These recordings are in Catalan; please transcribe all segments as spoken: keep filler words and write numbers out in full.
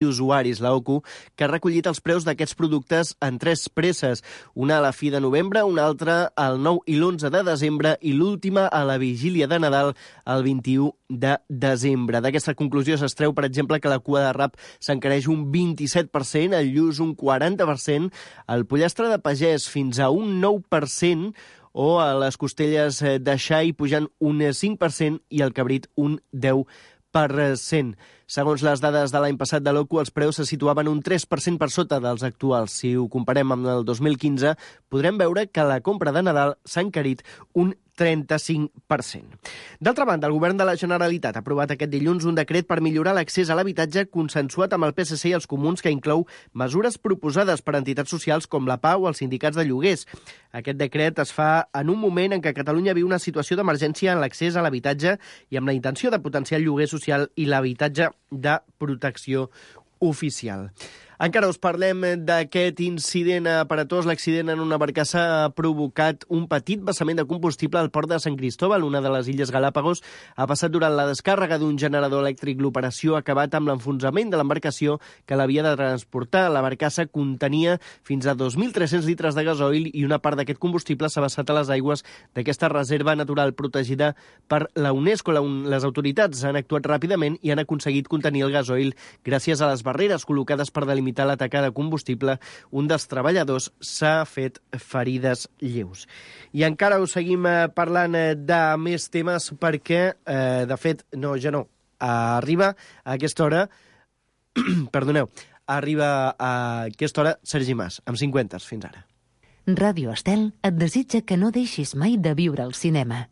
usuaris, la O Q U, que ha recollit els preus d'aquests productes en tres presses, una a la fi de novembre, una altra al nou i l'onze de desembre i l'última a la vigília de Nadal, el vint-i-u de desembre. D'aquesta conclusió s'extreu, per exemple, que la cua de rap s'encareix un vint-i-set per cent, el lluç un quaranta per cent, el pollastre de pagès fins a un nou per cent, o a les costelles de xai pujant un cinc per cent i el cabrit un deu per cent. Segons les dades de l'any passat de l'O Q U, els preus se situaven un tres per cent per sota dels actuals. Si ho comparem amb el dos mil quinze, podrem veure que la compra de Nadal s'ha encarit un trenta-cinc per cent. D'altra banda, el govern de la Generalitat ha aprovat aquest dilluns un decret per millorar l'accés a l'habitatge consensuat amb el P S C i els comuns, que inclou mesures proposades per entitats socials com la Pau o els sindicats de lloguers. Aquest decret es fa en un moment en què Catalunya viu una situació d'emergència en l'accés a l'habitatge i amb la intenció de potenciar el lloguer social i l'habitatge de protecció oficial. Encara us parlem d'aquest incident aparatós. L'accident en una barcassa ha provocat un petit vessament de combustible al port de Sant Cristóbal, una de les Illes Galàpagos. Ha passat durant la descàrrega d'un generador elèctric. L'operació ha acabat amb l'enfonsament de l'embarcació que l'havia de transportar. La barcassa contenia fins a dos mil tres-cents litres de gasoil i una part d'aquest combustible s'ha vessat a les aigües d'aquesta reserva natural protegida per la UNESCO. Les autoritats han actuat ràpidament i han aconseguit contenir el gasoil gràcies a les barreres col·locades per delimitar la tacada de combustible. Un dels treballadors s'ha fet ferides lleus. I encara us seguim parlant de més temes perquè, eh, de fet, no, ja no, arriba a aquesta hora, perdoneu, arriba a aquesta hora Sergi Mas, amb cinquanta. Fins ara. Ràdio Estel et desitja que no deixis mai de viure el cinema.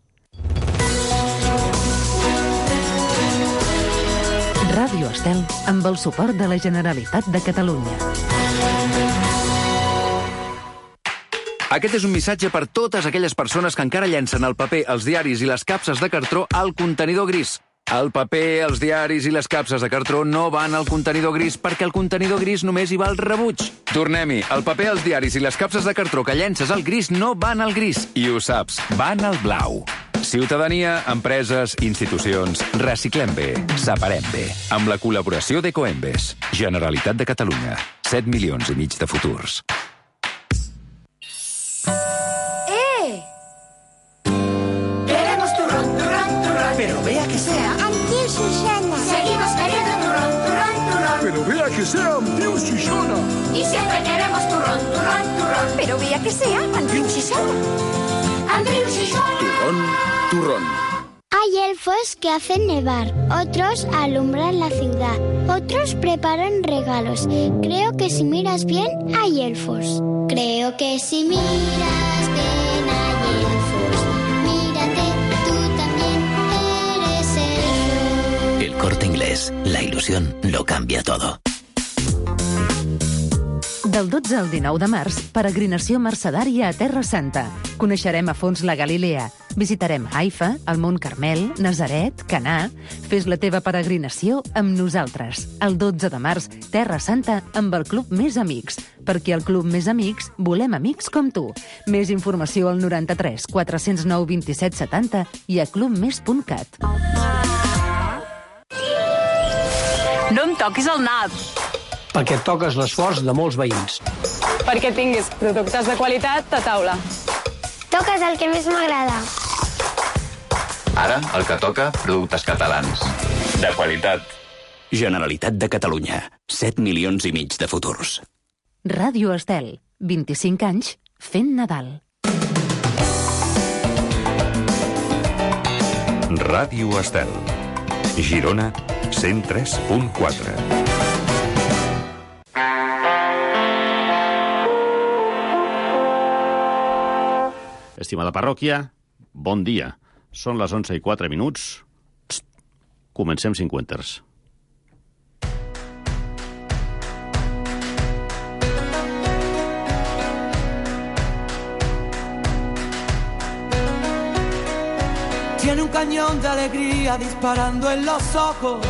Ràdio Estel, amb el suport de la Generalitat de Catalunya. Aquest és un missatge per totes aquelles persones que encara llencen el paper, els diaris i les capses de cartró al contenidor gris. El paper, els diaris i les capses de cartró no van al contenidor gris perquè el contenidor gris només hi va al rebuig. Tornem-hi. El paper, els diaris i les capses de cartró que llences al gris no van al gris. I ho saps, van al blau. Ciutadania, empreses, institucions, reciclem bé, separem bé. Amb la col·laboració d'Ecoembes. Generalitat de Catalunya. set milions i mig de futurs. ¡Eh! Queremos turrón, turrón, turrón. Pero vea que sea. Antiu Susana. Seguimos queriendo turrón, turrón, turrón. Pero vea que sea Antiu Susana. Y siempre queremos turrón, turrón, turrón. Pero vea que sea Antiu Susana. Antiu Susana. Turrón, turrón. Hay elfos que hacen nevar, otros alumbran la ciudad, otros preparan regalos. Creo que si miras bien, hay elfos. Creo que si miras bien, hay elfos. Mírate, tú también eres elfo. El Corte Inglés, la ilusión lo cambia todo. Del dotze al dinou de març, peregrinació mercedària a Terra Santa. Coneixerem a fons la Galilea. Visitarem Haifa, el Mont Carmel, Nazaret, Canà. Fes la teva peregrinació amb nosaltres. El dotze de març, Terra Santa amb el Club Més Amics. Perquè al Club Més Amics volem amics com tu. Més informació al noranta-tres quatre cents nou vint-i-set setanta i a clubmes punt cat. No em toquis el nap. Perquè toques l'esforç de molts veïns. Perquè tinguis productes de qualitat a taula. Toques el que més m'agrada. Ara, el que toca, productes catalans. De qualitat. Generalitat de Catalunya. set milions i mig de futurs. Ràdio Estel. vint-i-cinc anys fent Nadal. Ràdio Estel. Girona, cent tres punt quatre. Estimada parròquia, bon dia. Són les onze i quatre minuts. Psst, comencem cinquanters. Tiene un cañón de alegría disparando en los ojos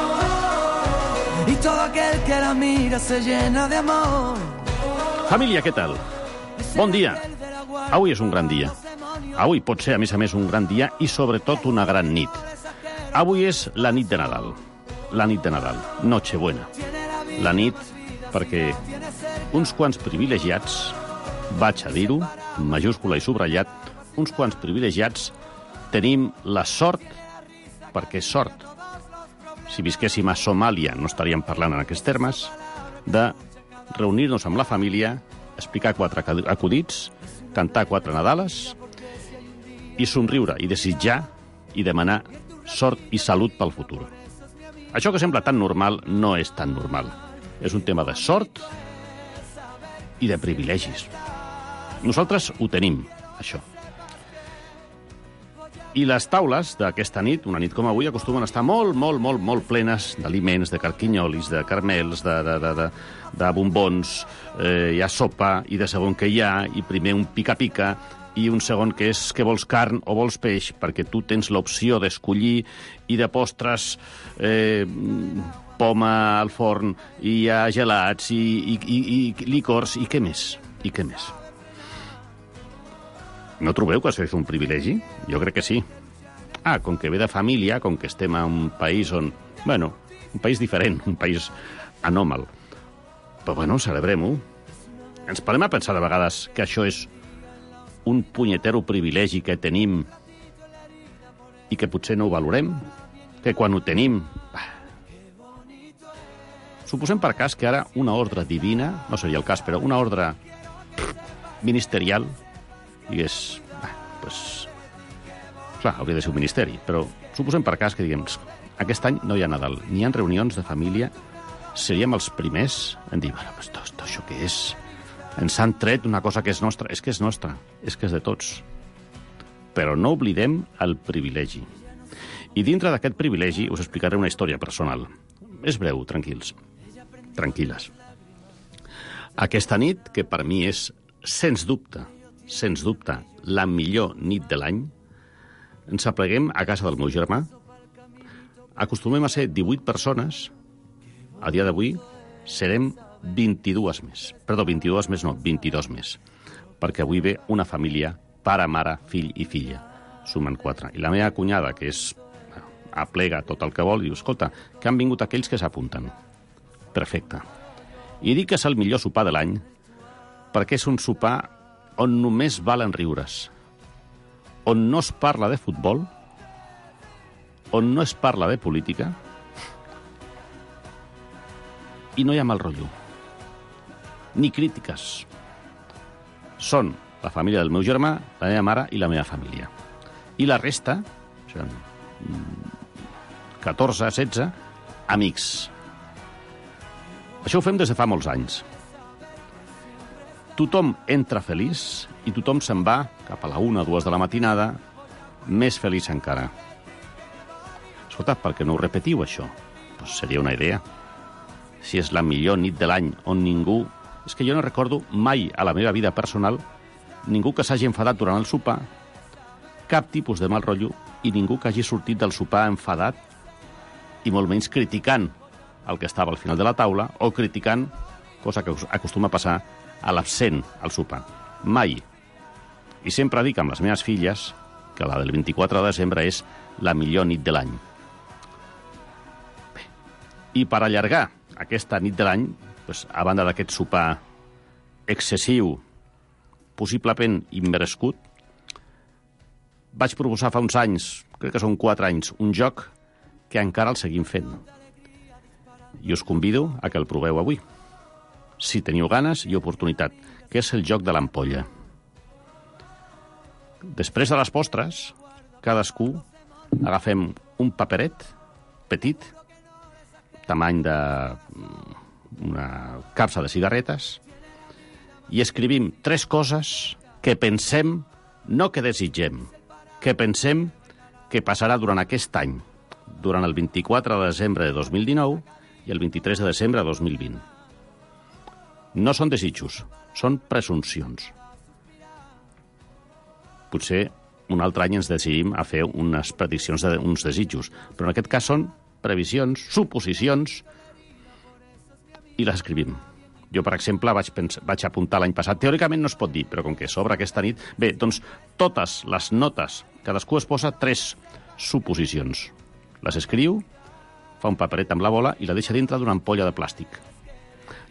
y todo aquel que la mira se llena de amor. Família, què tal? Bon dia. Avui és un gran dia. Avui pot ser, a més a més, un gran dia i, sobretot, una gran nit. Avui és la nit de Nadal. La nit de Nadal. Nochebuena. la nit perquè uns quants privilegiats, vaig a dir-ho, majúscula i subratllat, uns quants privilegiats tenim la sort, perquè és sort, si visquéssim a Somàlia no estaríem parlant en aquests termes, de reunir-nos amb la família, explicar quatre acudits, cantar quatre nadales i somriure i desitjar i demanar sort i salut pel futur. Això que sembla tan normal no és tan normal. És un tema de sort i de privilegis. Nosaltres ho tenim, això. I les taules d'aquesta nit, una nit com avui, acostumen a estar molt, molt, molt, molt plenes d'aliments, de carquinyolis, de carmels, de, de, de, de, de bombons, eh, hi ha sopa, i de segon que hi ha, i primer un pica-pica, i un segon que és que vols carn o vols peix, perquè tu tens l'opció d'escollir, i de postres, eh, poma al forn, i hi ha gelats, i, i, i, i licors, i què més? I què més? No trobeu que això és un privilegi? Jo crec que sí. Ah, com que ve de família, com que estem en un país on... Bueno, un país diferent, un país anòmal. Però bueno, celebrem-ho. Ens parem a pensar de vegades que això és un punyetero privilegi que tenim i que potser no ho valorem? Que quan ho tenim... Bah. Suposem per cas que ara una ordre divina, no seria el cas, però una ordre ministerial, digués, bah, pues, clar, hauria de ser un ministeri, però suposem per cas que diguem, aquest any no hi ha Nadal, ni hi ha reunions de família, seríem els primers en dir, bueno, pues, tot, tot això què és? Ens han tret una cosa que és nostra. És que és nostra, és que és de tots. Però no oblidem el privilegi. I dintre d'aquest privilegi us explicaré una història personal. És breu, tranquils. Tranquil·les. Aquesta nit, que per mi és, sens dubte, sens dubte, la millor nit de l'any, ens apleguem a casa del meu germà. Acostumem a ser divuit persones. A dia d'avui serem vint-i-dues més. Perdó, vint-i-dues més no, vint-i-dos més. Perquè avui ve una família, pare, mare, fill i filla. Sumen quatre. I la meva cunyada, que és aplega tot el que vol, diu, escolta, que han vingut aquells que s'apunten. Perfecte. I dic que és el millor sopar de l'any perquè és un sopar on només valen riures, on no es parla de futbol, on no es parla de política i no hi ha mal rotllo, ni crítiques. Són la família del meu germà, la meva mare i la meva família. I la resta, són catorze, setze, amics. Això ho fem des de fa molts anys. Tothom entra feliç i tothom se'n va cap a la una o dues de la matinada més feliç encara. Escolta, per què no ho repetiu, això? Pues seria una idea. Si és la millor nit de l'any on ningú... És que jo no recordo mai a la meva vida personal ningú que s'hagi enfadat durant el sopar, cap tipus de mal rotllo, i ningú que hagi sortit del sopar enfadat i molt menys criticant el que estava al final de la taula o criticant, cosa que acostuma a passar a l'absent al sopar. Mai. I sempre dic amb les meves filles que la del vint-i-quatre de desembre és la millor nit de l'any. Bé. I per allargar aquesta nit de l'any, doncs, a banda d'aquest sopar excessiu, possiblement immerescut, vaig proposar fa uns anys, crec que són quatre anys, un joc que encara el seguim fent. I us convido a que el proveu avui, si teniu ganes i oportunitat, que és el joc de l'ampolla. Després de les postres, cadascú agafem un paperet petit, tamany de una capsa de cigarretes, i escrivim tres coses que pensem, no que desitgem, que pensem que passarà durant aquest any, durant el vint-i-quatre de desembre de dos mil dinou i el vint-i-tres de desembre de dos mil vint. No són desitjos, són presumpcions. Potser un altre any ens decidim a fer unes prediccions d'uns desitjos, però en aquest cas són previsions, suposicions, i les escrivim. Jo, per exemple, vaig, pensar, vaig apuntar l'any passat, teòricament no es pot dir, però com que s'obre aquesta nit... Bé, doncs totes les notes, cadascú es posa tres suposicions. Les escriu, fa un paperet amb la bola i la deixa dintre d'una ampolla de plàstic.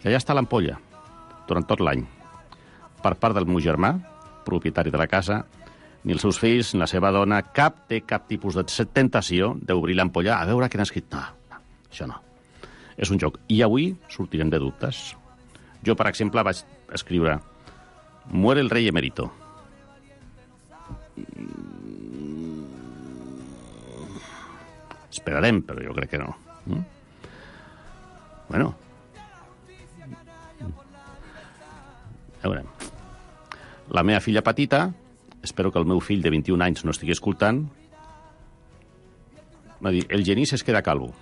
I allà està l'ampolla, durant tot l'any. Per part del meu germà, propietari de la casa, ni els seus fills, ni la seva dona, cap té cap tipus de tentació d'obrir l'ampolla a veure què n'ha escrit. No, no, això no. És un joc. I avui sortirem de dubtes. Jo, per exemple, vaig escriure Muere el rei emérito. Esperarem, però jo crec que no. Mm? Bueno. Ja veurem. La meva filla petita, espero que el meu fill de vint-i-un anys no estigui escoltant, va dir, el Genís es queda calvo.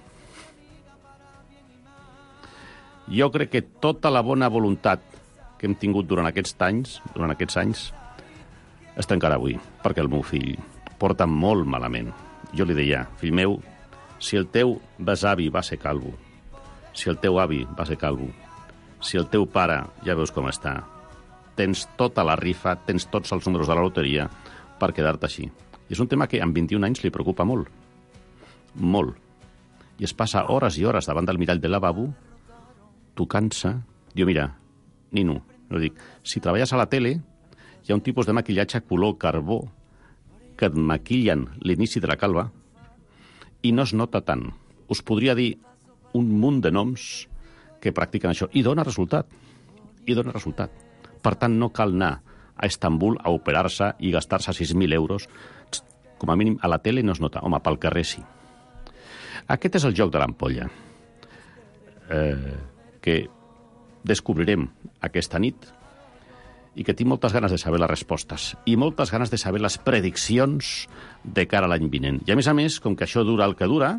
Jo crec que tota la bona voluntat que hem tingut durant aquests anys, durant aquests anys, està encara avui, perquè el meu fill porta molt malament. Jo li deia, fill meu, si el teu besavi va ser calvo, si el teu avi va ser calvo, si el teu pare ja veus com està, tens tota la rifa, tens tots els números de la loteria per quedar-te així. I és un tema que amb vint-i-un anys li preocupa molt. Molt. I es passa hores i hores davant del mirall del lavabo tocant-se. Diu, mira, nino, no dic, si treballes a la tele, hi ha un tipus de maquillatge color carbó que et maquillen l'inici de la calva i no es nota tant. Us podria dir un munt de noms que practiquen això. I dona resultat. I dona resultat. Per tant, no cal anar a Estambul a operar-se i gastar-se sis mil euros. Com a mínim, a la tele no es nota. Home, pel carrer sí. Aquest és el joc de l'ampolla, eh, que descobrirem aquesta nit i que tinc moltes ganes de saber les respostes i moltes ganes de saber les prediccions de cara a l'any vinent. I, a més a més, com que això dura el que dura,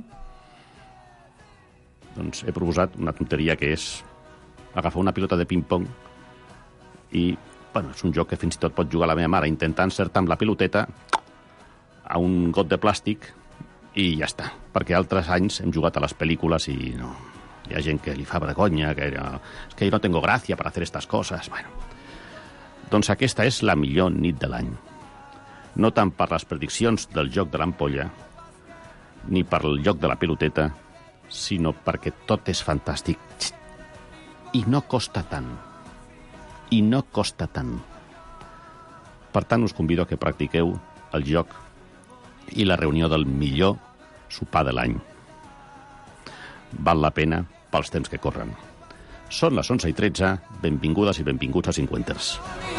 doncs he proposat una tonteria que és agafar una pilota de ping-pong i, bueno, és un joc que fins i tot pot jugar la meva mare, intentar encertar amb la piloteta a un got de plàstic i ja està, perquè altres anys hem jugat a les pel·lícules i no, hi ha gent que li fa vergonya, que no, és que jo no tengo gràcia per fer estas coses. Bueno, doncs aquesta és la millor nit de l'any. No tant per les prediccions del joc de l'ampolla, ni per el joc de la piloteta, sinó perquè tot és fantàstic. I no costa tant. I no costa tant. Per tant, us convido a que practiqueu el joc i la reunió del millor sopar de l'any. Val la pena pels temps que corren. Són les onze i tretze, benvingudes i benvinguts a Cinquenters.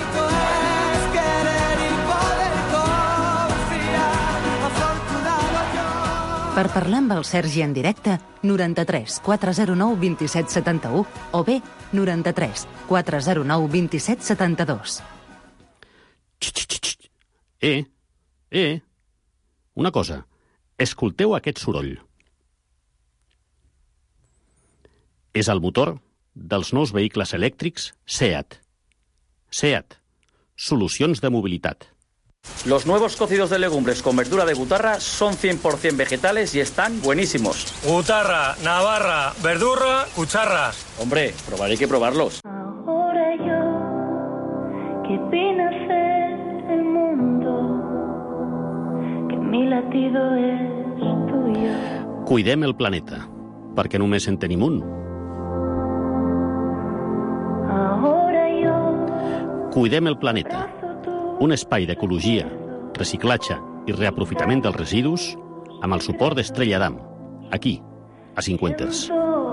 Per parlar amb el Sergi en directe, noranta-tres quatre zero nou vint set setanta-u o bé noranta-tres quatre zero nou vint set setanta-dos. Eh, eh, una cosa, escolteu aquest soroll. És el motor dels nous vehicles elèctrics SEAT. SEAT, solucions de mobilitat. Los nuevos cocidos de legumbres con verdura de gutarra son cien por ciento vegetales y están buenísimos. Gutarra, navarra, verdura, cucharra. Hombre, probaré que probarlos. Ahora yo, que vine a ser el mundo, que mi latido es tuyo. Cuidem el planeta, perquè només en tenim un. Ahora yo... Cuidem el planeta. Un espai d'ecologia, reciclatge i reaprofitament dels residus amb el suport d'Estrella Damm, aquí, a Cinquenters.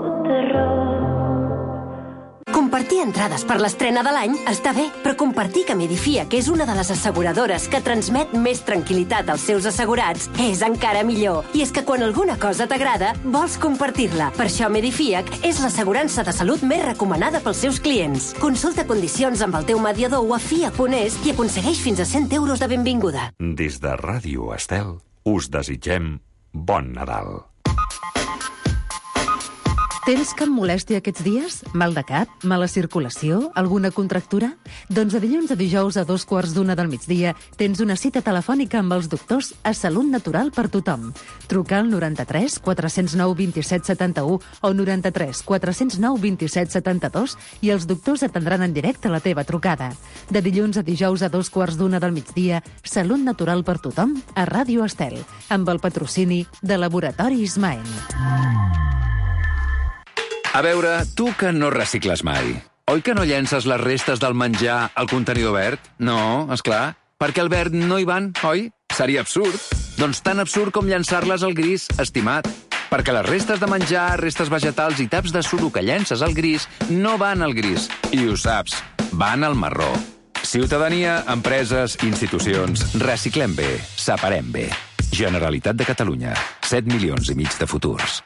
Compartir entrades per l'estrena de l'any està bé, però compartir que Medifia, que és una de les asseguradores que transmet més tranquil·litat als seus assegurats, és encara millor. I és que quan alguna cosa t'agrada, vols compartir-la. Per això Medifiac és l'assegurança de salut més recomanada pels seus clients. Consulta condicions amb el teu mediador o a F I A punt es i aconsegueix fins a cent euros de benvinguda. Des de Ràdio Estel us desitgem bon Nadal. Tens cap molèstia aquests dies? Mal de cap? Mala circulació? Alguna contractura? Doncs de dilluns a dijous a dos quarts d'una del migdia tens una cita telefònica amb els doctors a Salut Natural per tothom. Truca al noranta-tres quatre zero nou vint set setanta-u o noranta-tres quatre zero nou vint set setanta-dos i els doctors atendran en directe la teva trucada. De dilluns a dijous a dos quarts d'una del migdia, Salut Natural per tothom a Ràdio Estel, amb el patrocini de Laboratori Ismael. A veure, tu que no recicles mai, oi que no llences les restes del menjar al contenidor verd? No, és clar, perquè al verd no hi van, oi? Seria absurd. Doncs tan absurd com llançar-les al gris, estimat. Perquè les restes de menjar, restes vegetals i taps de suro que llences al gris no van al gris. I ho saps, van al marró. Ciutadania, empreses, institucions, reciclem bé, separem bé. Generalitat de Catalunya, set milions i mig de futurs.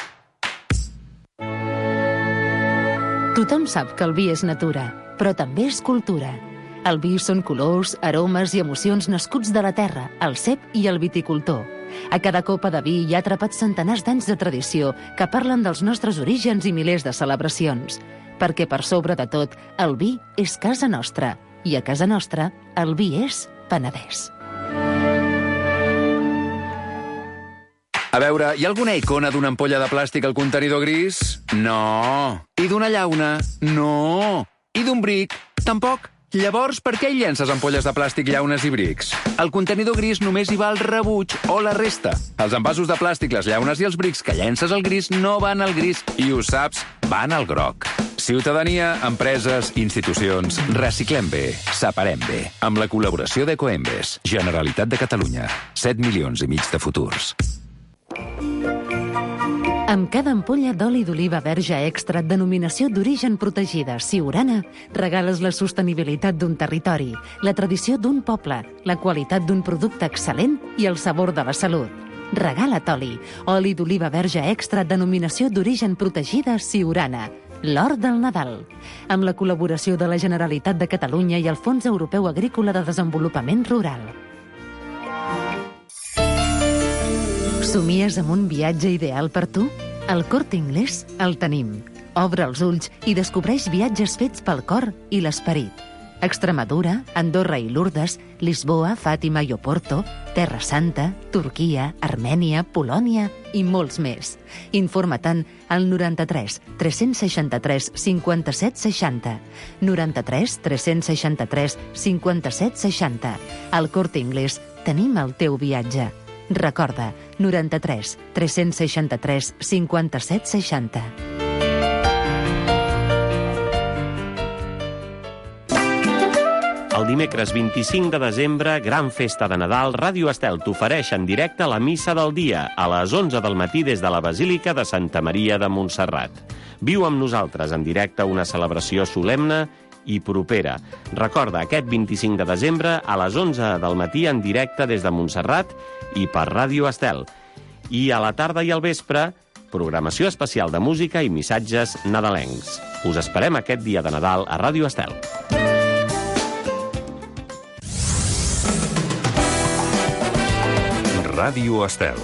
Tothom sap que el vi és natura, però també és cultura. El vi són colors, aromes i emocions nascuts de la terra, el cep i el viticultor. A cada copa de vi hi ha atrapats centenars d'anys de tradició que parlen dels nostres orígens i milers de celebracions. Perquè, per sobre de tot, el vi és casa nostra. I a casa nostra, el vi és Penedès. A veure, hi ha alguna icona d'una ampolla de plàstic al contenidor gris? No. I d'una llauna? No. I d'un bric? Tampoc. Llavors, per què hi llences ampolles de plàstic, llaunes i brics? Al contenidor gris només hi va el rebuig o la resta. Els envasos de plàstic, les llaunes i els brics que llences al gris no van al gris i, ho saps, van al groc. Ciutadania, empreses, institucions, reciclem bé, separem bé. Amb la col·laboració d'Ecoembes, Generalitat de Catalunya, set milions i mig de futurs. Amb cada ampolla d'oli d'oliva verge extra denominació d'origen protegida Siurana, regales la sostenibilitat d'un territori, la tradició d'un poble, la qualitat d'un producte excel·lent i el sabor de la salut. Regala't oli, oli d'oliva verge extra denominació d'origen protegida Siurana, l'or del Nadal, amb la col·laboració de la Generalitat de Catalunya i el Fons Europeu Agrícola de Desenvolupament Rural. Somies amb un viatge ideal per tu? Al Corte Inglés el tenim. Obre els ulls i descobreix viatges fets pel cor i l'esperit. Extremadura, Andorra i Lourdes, Lisboa, Fàtima i Oporto, Terra Santa, Turquia, Armènia, Polònia i molts més. Informa-te'n al noranta-tres tres-cents seixanta-tres cinquanta-set seixanta. noranta-tres tres-cents seixanta-tres cinquanta-set seixanta. Al Corte Inglés tenim el teu viatge. Recorda, noranta-tres tres-cents seixanta-tres cinquanta-set seixanta. El dimecres vint-i-cinc de desembre, gran festa de Nadal, Ràdio Estel t'ofereix en directe la missa del dia a les onze del matí des de la Basílica de Santa Maria de Montserrat. Viu amb nosaltres en directe una celebració solemne i propera. Recorda, aquest vint-i-cinc de desembre a les onze del matí en directe des de Montserrat i per Ràdio Estel. I a la tarda i al vespre, programació especial de música i missatges nadalencs. Us esperem aquest dia de Nadal a Ràdio Estel. Ràdio Estel.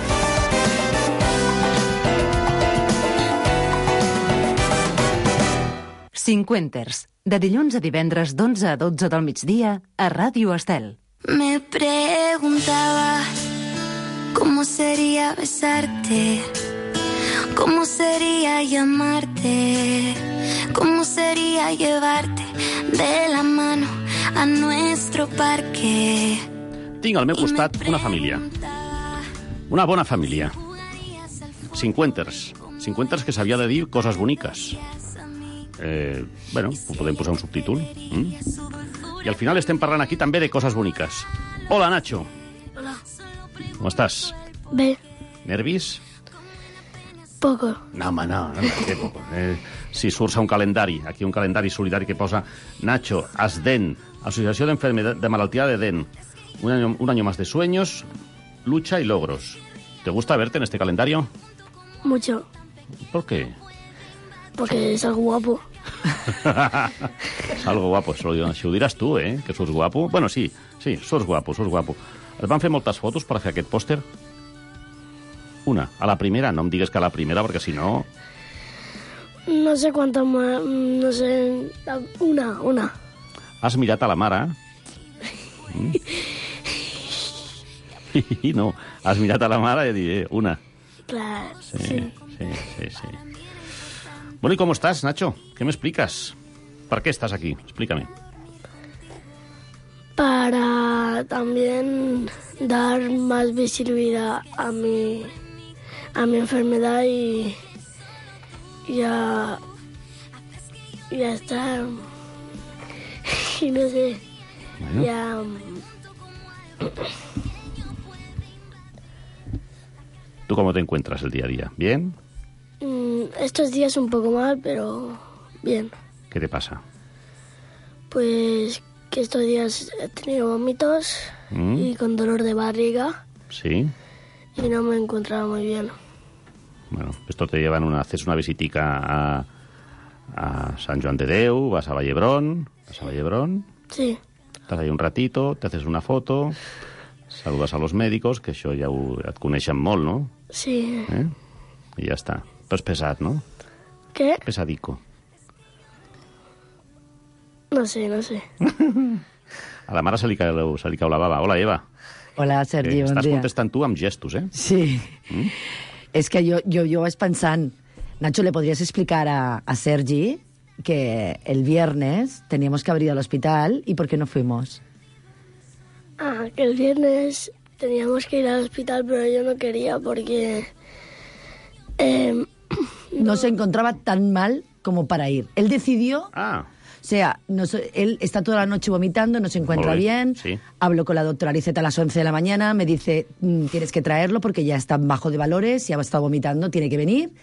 Cinquenters, de dilluns a divendres d'onze a dotze del migdia a Ràdio Estel. Me preguntaba cómo sería besarte, cómo sería llamarte, cómo sería llevarte de la mano a nuestro parque. Tinc al meu costat una família. Una bona família. Cinquenters. Cinquenters que s'havia de dir coses boniques. Eh, bueno, podem posar un subtítol. Mm? I al final estem parlant aquí també de coses boniques. Hola, Nacho. Hola. Com estàs? Bé. Nervis? Poco. No, home, no, no, que poco. Eh, si surts a un calendari, aquí un calendari solidari que posa Nacho, Asden, Asociació de, de Malaltia de Den, un año, un año más de sueños, lucha y logros. ¿Te gusta verte en este calendario? Mucho. ¿Por qué? Porque es algo guapo. És algo guapo, això, això ho diràs tu, eh? Que sos guapo. Bueno, sí, sí, sos guapo, sos guapo. Et van fer moltes fotos per fer aquest pòster? Una. A la primera, no em digues que a la primera, perquè si no... No sé quantes más, no sé... Una, una. Has mirat a la mare? Mm? No, has mirat a la mare i dit, eh, una. Clar, sí. Sí, sí, sí, sí. Bueno, ¿y cómo estás, Nacho? ¿Qué me explicas? ¿Para qué estás aquí? Explícame. Para también dar más visibilidad a mi, a mi enfermedad y, ya, ya está, y no sé, Bueno. ya... ¿Tú cómo te encuentras el día a día? ¿Bien? mm, Estos días un poco mal, pero bien. ¿Qué te pasa? Pues que estos días he tenido vómitos ¿Mm? y con dolor de barriga Sí. y no me encontraba muy bien. Bueno, esto te llevan una, haces una visitica a, a San Joan de Déu, vas a Vallebrón, vas a Vallebrón, Sí, estàs ahí un ratito, te haces una foto, saludes a los médicos, que això ja ho, et coneixen molt, no? sí. Eh? I ja està. Però és pesat, no? ¿Qué? Pesadico. No sé, no sé. A la mare se li cau, se li cau la bava. Hola, Eva. Hola, Sergi, Eh, bon estàs dia. contestant tu amb gestos, eh? Sí. Mm? Es que yo, yo, yo vas pensando, Nacho, ¿le podrías explicar a, a Sergi que el viernes teníamos que haber ido al hospital y por qué no fuimos? Ah, que el viernes teníamos que ir al hospital, pero yo no quería porque... eh, No se encontraba tan mal como para ir. Él decidió... Ah. O sea, no se- él está toda la noche vomitando, no se encuentra Molt bé, bien. sí. Hablo con la doctora Liseta a las once de la mañana, me dice, "Mm, tienes que traerlo porque ya está bajo de valores, ya ha estado vomitando, tiene que venir.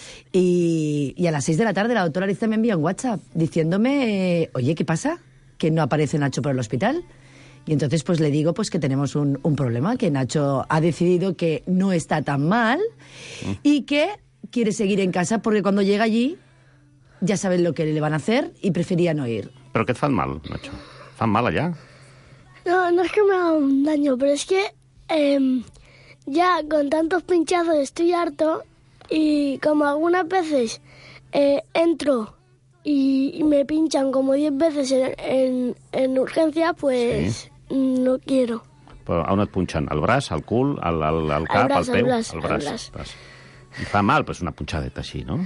Y, y a las seis de la tarde la doctora Liseta me envía un WhatsApp diciéndome, eh, oye, ¿qué pasa? Que no aparece Nacho por el hospital. Y entonces pues le digo pues que tenemos un, un problema, que Nacho ha decidido que no está tan mal y que quiere seguir en casa porque cuando llega allí ya saben lo que le van a hacer y prefería no ir. Però què et fan mal, Nacho? Fan mal allà? no, no es que me haga un daño, pero es que eh, ya con tantos pinchazos estoy harto y como algunas veces eh, entro y, y me pinchan como diez veces en, en, en urgencia, pues no quiero. Però on et punxen? Al braç, al cul, al, al, al cap, braç, al peu? al braç, al al braç. braç. braç. I fa mal, però és una punxadeta així, no?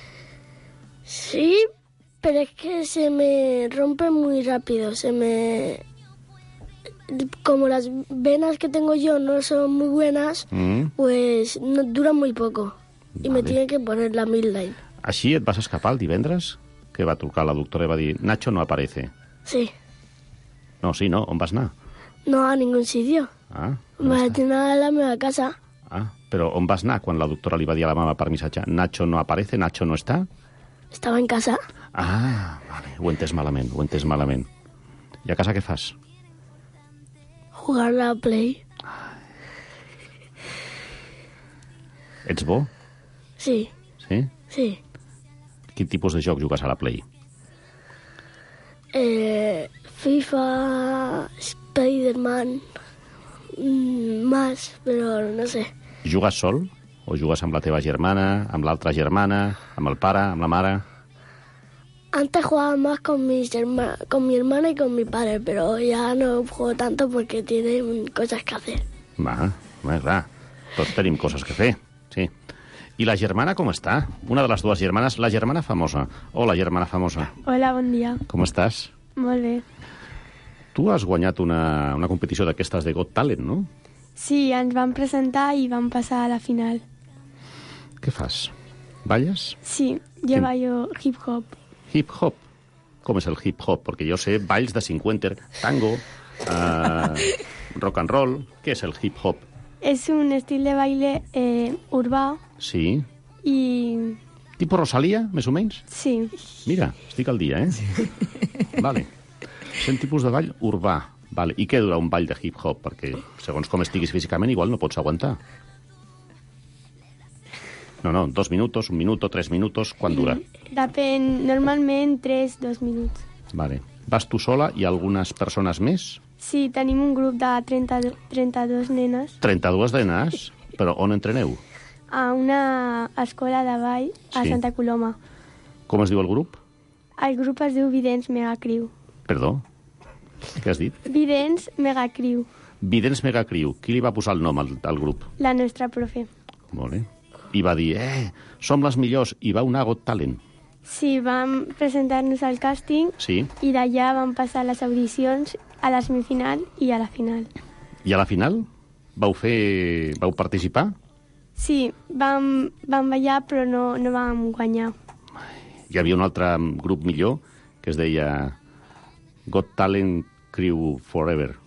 Sí, pero es que se me rompe muy rápido, se me... Como las venas que tengo yo no son muy buenas, Mm. pues no, duran muy poco. Y me Vale. tienen que poner la midline. Així et vas escapar el divendres? Que va trucar la doctora i va dir, Nacho no aparece. Sí, No, sí, no, on vas anar? no a ningún sitio. Ah, Me vaig anar a la meva casa. ah, però on vas anar quan la doctora li va dir a la mama per missatge, Nacho no aparece, Nacho no està? Estava en casa. Ah, vale, ho he entès malament, ho he entès malament. I a casa què fas? Jugar a la Play. Ets bo? Sí, Sí? sí. Quin tipus de joc jugues a la Play? Eh, FIFA, Spider-Man, mm, más, pero no sé. Jugues sol? O jugues amb la teva germana, amb l'altra germana, amb el pare, amb la mare? Antes jugaba más con, mis herma- con mi hermana y con mi padre, pero ya no juego tanto porque tienen cosas que hacer. Va, va, clar. Tots tenim coses que fer, sí. I la germana com està? Una de les dues germanes, la germana famosa. Hola, germana famosa. Hola, bon dia. Com estàs? Molt bé. Tu has guanyat una, una competició d'aquestes de Got Talent, no? Sí, ens van presentar i vam passar a la final. Què fas? Balles? Sí, jo Quin- ballo hip-hop. Hip-hop. Com és el hip-hop? Perquè jo sé balls de cinquanta, tango, eh, rock and roll. Què és el hip-hop? És un estil de baile eh, urbà Sí. i... Tipo Rosalía, més o menys? Sí. Mira, estic al dia, eh? Vale. Sent tipus de ball urbà. Vale. I què dura un ball de hip-hop? Perquè, segons com estiguis físicament, igual no pots aguantar. No, no, dos minutos, un minuto, tres minutos, quan dura? Depèn, normalment tres, dos minuts. Vale. Vas tu sola i algunes persones més? Sí, tenim un grup de trenta, trenta-dos nenes trenta-dues nenes? Però on entreneu? a una escola de ball a Sí. Santa Coloma. Com es diu el grup? El grup es diu Vidents Megacriu. Perdó? Què has dit? Vidents Megacriu, Vidents Megacriu. Qui li va posar el nom al, al grup? la nostra profe. Molt bé. I va dir, eh, som les millors, i va una Got Talent. Sí, vam presentar-nos al càsting Sí. i d'allà vam passar les audicions a la semifinal i a la final. I a la final vau fer... vau participar? Sí, vam, vam ballar però no, no vam guanyar. Hi havia un altre grup millor que es deia Got Talent Crew Forever.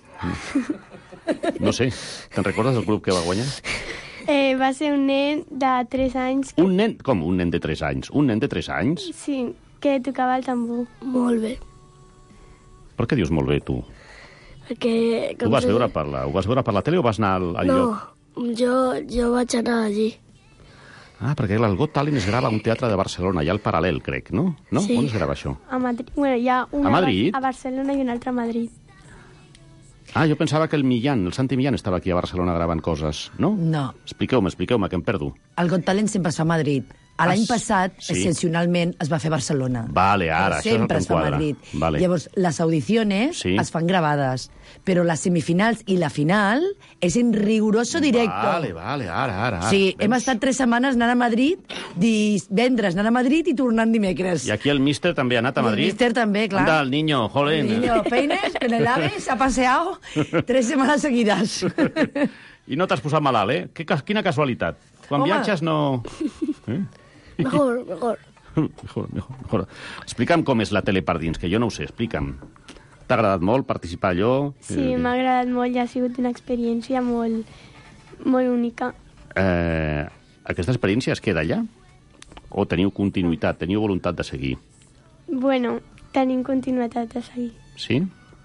No sé, te'n recordes del grup que va guanyar? Eh, va ser un nen de tres anys. Un nen? Com un nen de tres anys? Un nen de tres anys? Sí, que tocava el tambor. Molt bé. Per què dius molt bé, tu? Perquè... Tu vas veure per la, ho vas veure per la tele o vas anar al, al no, lloc? No, jo, jo vaig anar allí. Ah, perquè el Got Talent es grava a un teatre de Barcelona, allà al Paral·lel, crec, no? No? Sí. On es grava això? A Madrid. Bueno, hi ha una a, Madrid? a Barcelona i una altra a Madrid. Ah, jo pensava que el Millán, el Santi Millán, estava aquí a Barcelona gravant coses, no? No. Expliqueu-me, expliqueu-me, que em perdo. El Got Talent sempre es fa a Madrid. A l'any Ah, passat, sí. excepcionalment, es va fer a Barcelona. Vale, ara, Però això és el sempre que em es fa a quadra. Madrid. Vale. Llavors, les audiciones Sí. es fan gravades, però les semifinals i la final és en riguroso directo. Vale, vale, ara, ara. ara. Sí, Veus? hem estat tres setmanes anant a Madrid, divendres anant a Madrid i tornant dimecres. I aquí el míster també ha anat a Madrid? El míster també, clar. Anda, el niño, jolen. El niño Peines, en el AVE, se ha paseado tres setmanes seguides. I no t'has posat malalt, eh? Que, quina casualitat. Quan Home. viatges no... Eh? Mejor, mejor. Mejor, mejor, mejor. Explica'm com és la tele per dins, que jo no ho sé, explica'm. T'ha agradat molt participar allò? Sí, m'ha agradat molt i ha sigut una experiència molt, molt única. Eh, aquesta experiència es queda allà? O teniu continuïtat, teniu voluntat de seguir? Bueno, tenim continuïtat a seguir. Sí?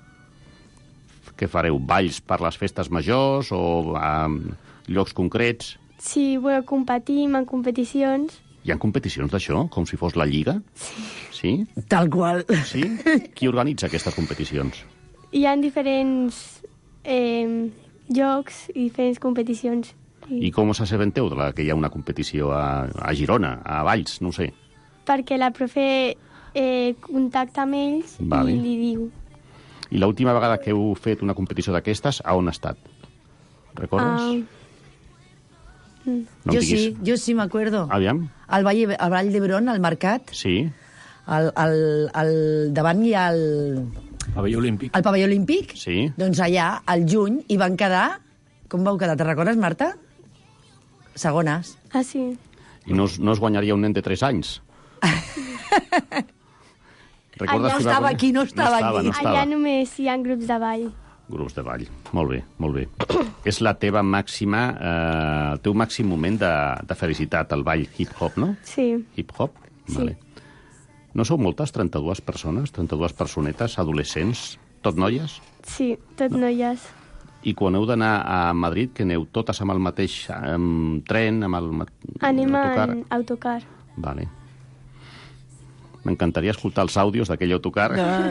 Què fareu? Balls per les festes majors o a llocs concrets? Sí, bueno, competim en competicions. Hi ha competicions d'això, com si fos la Lliga? Sí. Sí? Tal qual. Sí? Qui organitza aquestes competicions? Hi ha diferents eh, llocs i diferents competicions. I com s'assabenteu de la, que hi ha una competició a, a Girona, a Valls, no ho sé? Perquè la profe eh, contacta amb ells Vale. i li diu. I l'última vegada que heu fet una competició d'aquestes, a on ha estat? Recordes? Uh, No jo em diguis. sí, jo sí m'acuerdo. Aviam. Al Vall, al Vall d'Hebron, al mercat, Sí. al, al, al davant hi ha el, Pavelló Olímpic. el pavelló olímpic. Sí. Doncs allà, al juny, hi van quedar... Com vau quedar? Te recordes, Marta? Segones. Ah, sí. I no es, no es guanyaria un nen de tres anys? Recordes Allà qui va estava guanyar? aquí, no estava no estava, aquí. No estava. Allà només hi ha grups de ball. Grups de ball. Molt bé, molt bé. És la teva màxima, eh, el teu màxim moment de, de felicitat, el ball hip-hop, no? Sí. Hip-hop? Sí. Vale. No sou moltes, trenta-dues persones, trenta-dues personetes, adolescents, tot noies? Sí, tot noies. I quan heu d'anar a Madrid, que aneu totes amb el mateix amb tren, amb el ma- Anem autocar? en autocar. Vale. M'encantaria escoltar els àudios d'aquell autocar.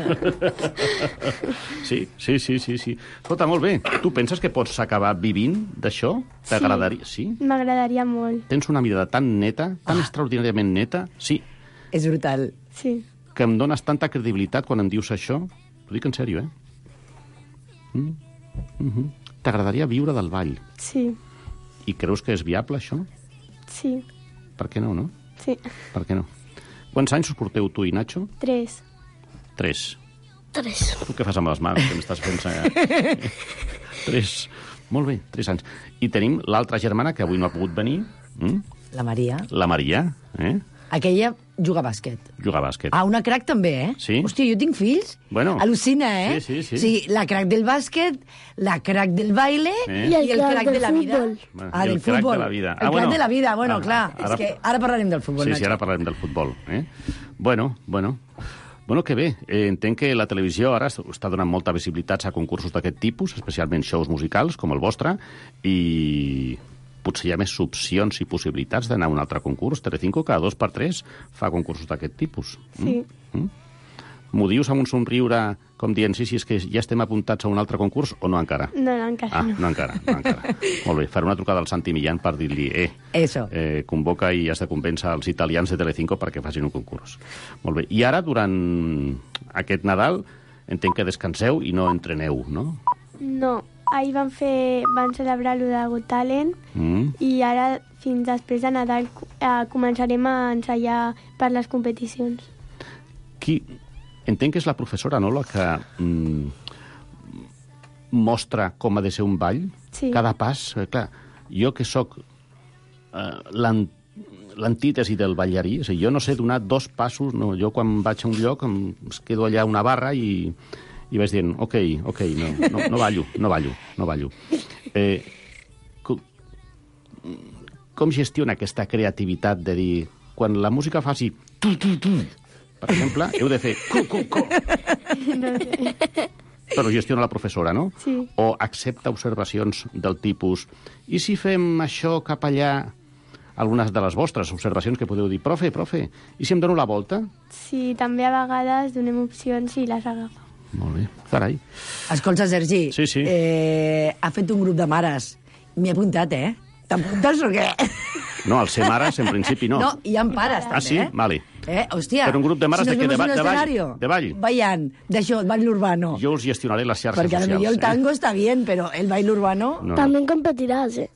Sí, sí, sí, sí, sí. Escolta, molt bé. Tu penses que pots acabar vivint d'això? T'agradaria? Sí? M'agradaria molt. Tens una mirada tan neta, tan extraordinàriament neta, sí, És brutal. Sí. que em dones tanta credibilitat quan em dius això. T'ho dic en sèrio, eh? Mm? Mm-hmm. T'agradaria viure del ball. Sí. I creus que és viable, això? Sí. Per què no, no? Sí. Per què no? Quants anys us porteu tu i Nacho? Tres. Tres. Tres. Tu què fas amb les mans? Que m'estàs fent... Tres. Molt bé, tres anys. I tenim l'altra germana, que avui no ha pogut venir. Mm? La Maria. La Maria, eh? Aquella juga a bàsquet. Juga a bàsquet. Ah, una crac també, eh? Sí? Hòstia, jo tinc fills. Bueno. Al·lucina, eh? Sí, sí, sí. O sigui, la crac del bàsquet, la crac del baile Eh? i el, crac, de la vida. Bueno, Ah, i el del crac futbol. de la vida. El Ah, crac bueno. de la vida, bueno, Ah, clar. ara- És que ara parlarem del futbol, Sí, sí, Nacho. ara parlarem del futbol. Eh? Bueno, bueno. Bueno, que bé. Eh, entenc que la televisió ara està donant molta visibilitat a concursos d'aquest tipus, especialment shows musicals, com el vostre, i potser hi ha més opcions i possibilitats d'anar a un altre concurs. Telecinco cada dos per tres fa concursos d'aquest tipus. Sí. Mm? M'ho dius amb un somriure, com dient, sí, sí, és que ja estem apuntats a un altre concurs, o no encara? No, no, encara Ah, no. no encara, no encara. Molt bé, faré una trucada al Santi Millán per dir-li, eh, Eso. eh, convoca i has de convèncer els italians de Telecinco perquè facin un concurs. Molt bé. I ara, durant aquest Nadal, entenc que descanseu i no entreneu, no? No, ahir van fer, van celebrar lo de Got Talent Mm. i ara, fins després de Nadal, eh, començarem a ensaiar per les competicions. Qui... Entenc que és la professora, no?, la que mm, mostra com ha de ser un ball. Sí. Cada pas. Eh, clar, jo que sóc eh, l'an- l'antítesi del ballarí. O sigui, jo no sé donar dos passos. No, jo quan vaig a un lloc em quedo allà a una barra i, i vaig dient, ok, ok, no, no, no ballo, no ballo, no ballo. Eh, com, com gestiona aquesta creativitat de dir, quan la música faci tu, tu, tu, per exemple, heu de fer cu, cu, cu. No sé. Però gestiona la professora, no? Sí. O accepta observacions del tipus i si fem això cap allà, algunes de les vostres observacions que podeu dir, profe, profe, i si em dono la volta? Sí, també a vegades donem opcions i les agafa. Molt bé, carai. Escolta, Sergi, sí, sí. Eh, ha fet un grup de mares. M'hi he apuntat, eh? T'apuntes o què? No, al ser mares, en principi, no. No, hi ha pares, també, ah, sí? eh? Vale. Eh, hòstia. Per un grup de mares si de què? De, ba de, ball? De ball? Ballant, d'això, ball urbano. Jo us gestionaré les xarxes Perquè socials. Perquè el tango eh? Està bien, però el baile urbano... No. También competirás, eh?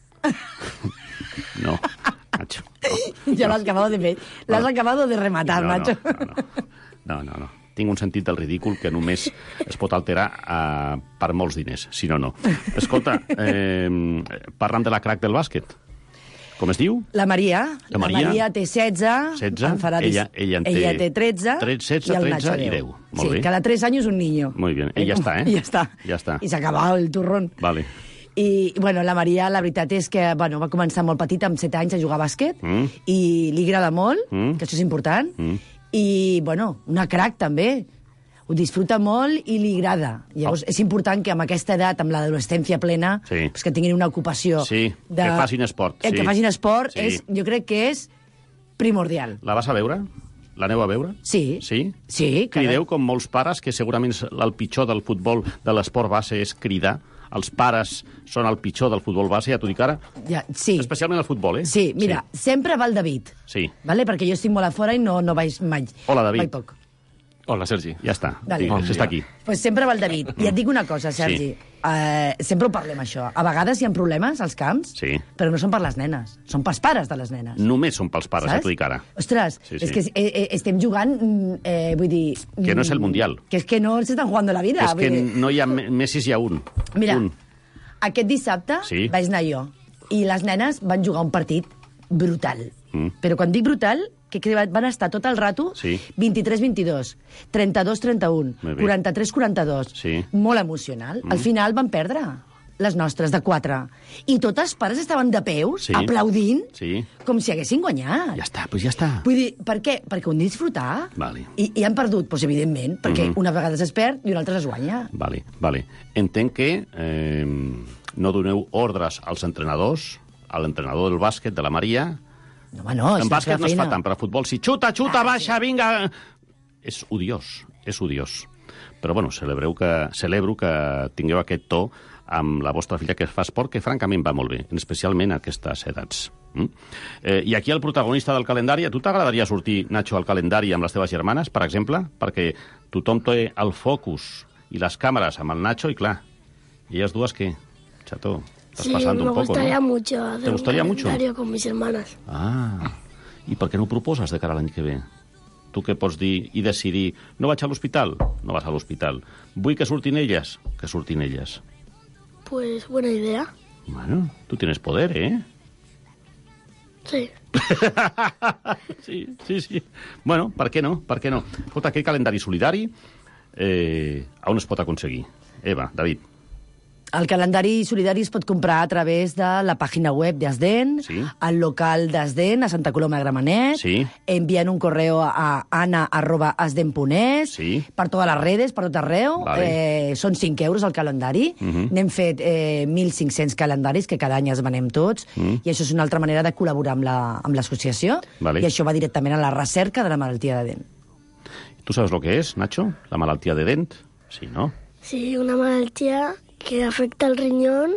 No, Nacho. No. Ya lo has acabado de ver. Lo has no. acabado de rematar, no, Nacho. No, no, no. no, no, no. Tinc un sentit del ridícul que només es pot alterar uh, per molts diners, si no, no. Escolta, eh, parlem de la crack del bàsquet. Com es diu? La Maria. La Maria, la Maria té setze. setze. En farà ella, ella, en té... ella té tretze. tretze, setze, tretze i deu. Molt sí, bé. cada tres anys un niño. Muy bien. I ja està, eh? I ja està. Ja està. I s'ha acabat el turrón. Vale. I, bueno, la Maria, la veritat és que bueno, va començar molt petita, amb set anys, a jugar a bàsquet, mm. i li agrada molt, mm. que això és important, mm. i, bueno, una crack, també. Ho disfruta molt i li agrada. Llavors, oh. és important que amb aquesta edat, amb l'adolescència plena, sí. pues que tinguin una ocupació. Sí, de... que facin esport. Eh, sí. Que facin esport, sí. és, jo crec que és primordial. La vas a veure? L'aneu a veure? Sí. Sí? Sí. Crideu com molts pares, que segurament el pitjor del futbol, de l'esport base, és cridar. Els pares són el pitjor del futbol base, ja t'ho dic ara. Ja, sí. Especialment el futbol, eh? Sí, mira, sí. sempre va el David. Sí. Vale? Perquè jo estic molt a fora i no, no vaig mai. Hola, David. Mai poc. Hola, Sergi. Ja està. Dale. Digues, està aquí. Pues sempre va el David. I et dic una cosa, Sergi. Sí. Uh, sempre ho parlem, això. A vegades hi ha problemes als camps, sí. però no són per les nenes. Són pels pares de les nenes. Només són pels pares, saps? Ja t'ho dic ara. Ostres, sí, sí. és que eh, eh, estem jugant... Eh, vull dir... Que no és el Mundial. Que és que no s'estan jugant la vida. És que dir... no hi ha... Messi hi ha un. Mira, un. aquest dissabte sí. vaig anar jo. I les nenes van jugar un partit brutal. Mm. Però quan dic brutal, que van estar tot el rato sí. vint-i-tres vint-i-dos, trenta-dos trenta-un, quaranta-tres quaranta-dos. Sí. Molt emocional. Mm. Al final van perdre les nostres, de quatre. I tots els pares estaven de peus, sí. aplaudint, sí. com si haguessin guanyat. Ja està, doncs ja està. Vull dir, per què? Perquè ho han disfrutar. Vale. I, I han perdut, doncs, evidentment, perquè mm-hmm. una vegada es perd i una altra es guanya. Vale, vale. Entenc que eh, no doneu ordres als entrenadors, a l'entrenador del bàsquet, de la Maria. No, home, no, en bàsquet no es fa tant, però a futbol sí. Xuta, xuta, ah, baixa, sí. vinga! És odiós, és odiós. Però, bueno, celebreu que, celebro que tingueu aquest to amb la vostra filla que fa esport, que francament va molt bé, especialment a aquestes edats. Mm? Eh, I aquí el protagonista del calendari, a tu t'agradaria sortir, Nacho, al calendari amb les teves germanes, per exemple? Perquè tothom té el focus i les càmeres amb el Nacho i, clar, i elles dues, què? Chato, estás sí, pasando un poco, gustaría ¿no? mucho hacer ¿Te gustaría un mucho? calendario con mis hermanas. Ah, i per què no ho proposes de cara a l'any que ve? Tu què pots dir i decidir, no vaig a l'hospital? No vas a l'hospital. Vull que surtin elles? Que surtin elles. Pues buena idea. Bueno, tú tienes poder, ¿eh? Sí. sí, sí, sí. Bueno, per què no? Per què no? Escolta, aquest calendari solidari, eh, on es pot aconseguir? Eva, David. El calendari solidari es pot comprar a través de la pàgina web d'Asden, sí. al local d'Asden, a Santa Coloma de Gramenet, sí. enviant un correo a ana arroba asden punt es, sí. per totes les redes, per tot arreu. Vale. Eh, són cinc euros el calendari. Uh -huh. N'hem fet eh, mil cinc-cents calendaris, que cada any es venem tots, uh -huh. i això és una altra manera de col·laborar amb la, amb l'associació, vale. i això va directament a la recerca de la malaltia de dent. ¿Tú sabes lo que es, Nacho? La malaltia de dent? Sí, ¿no? Sí, una malaltia que afecta al riñón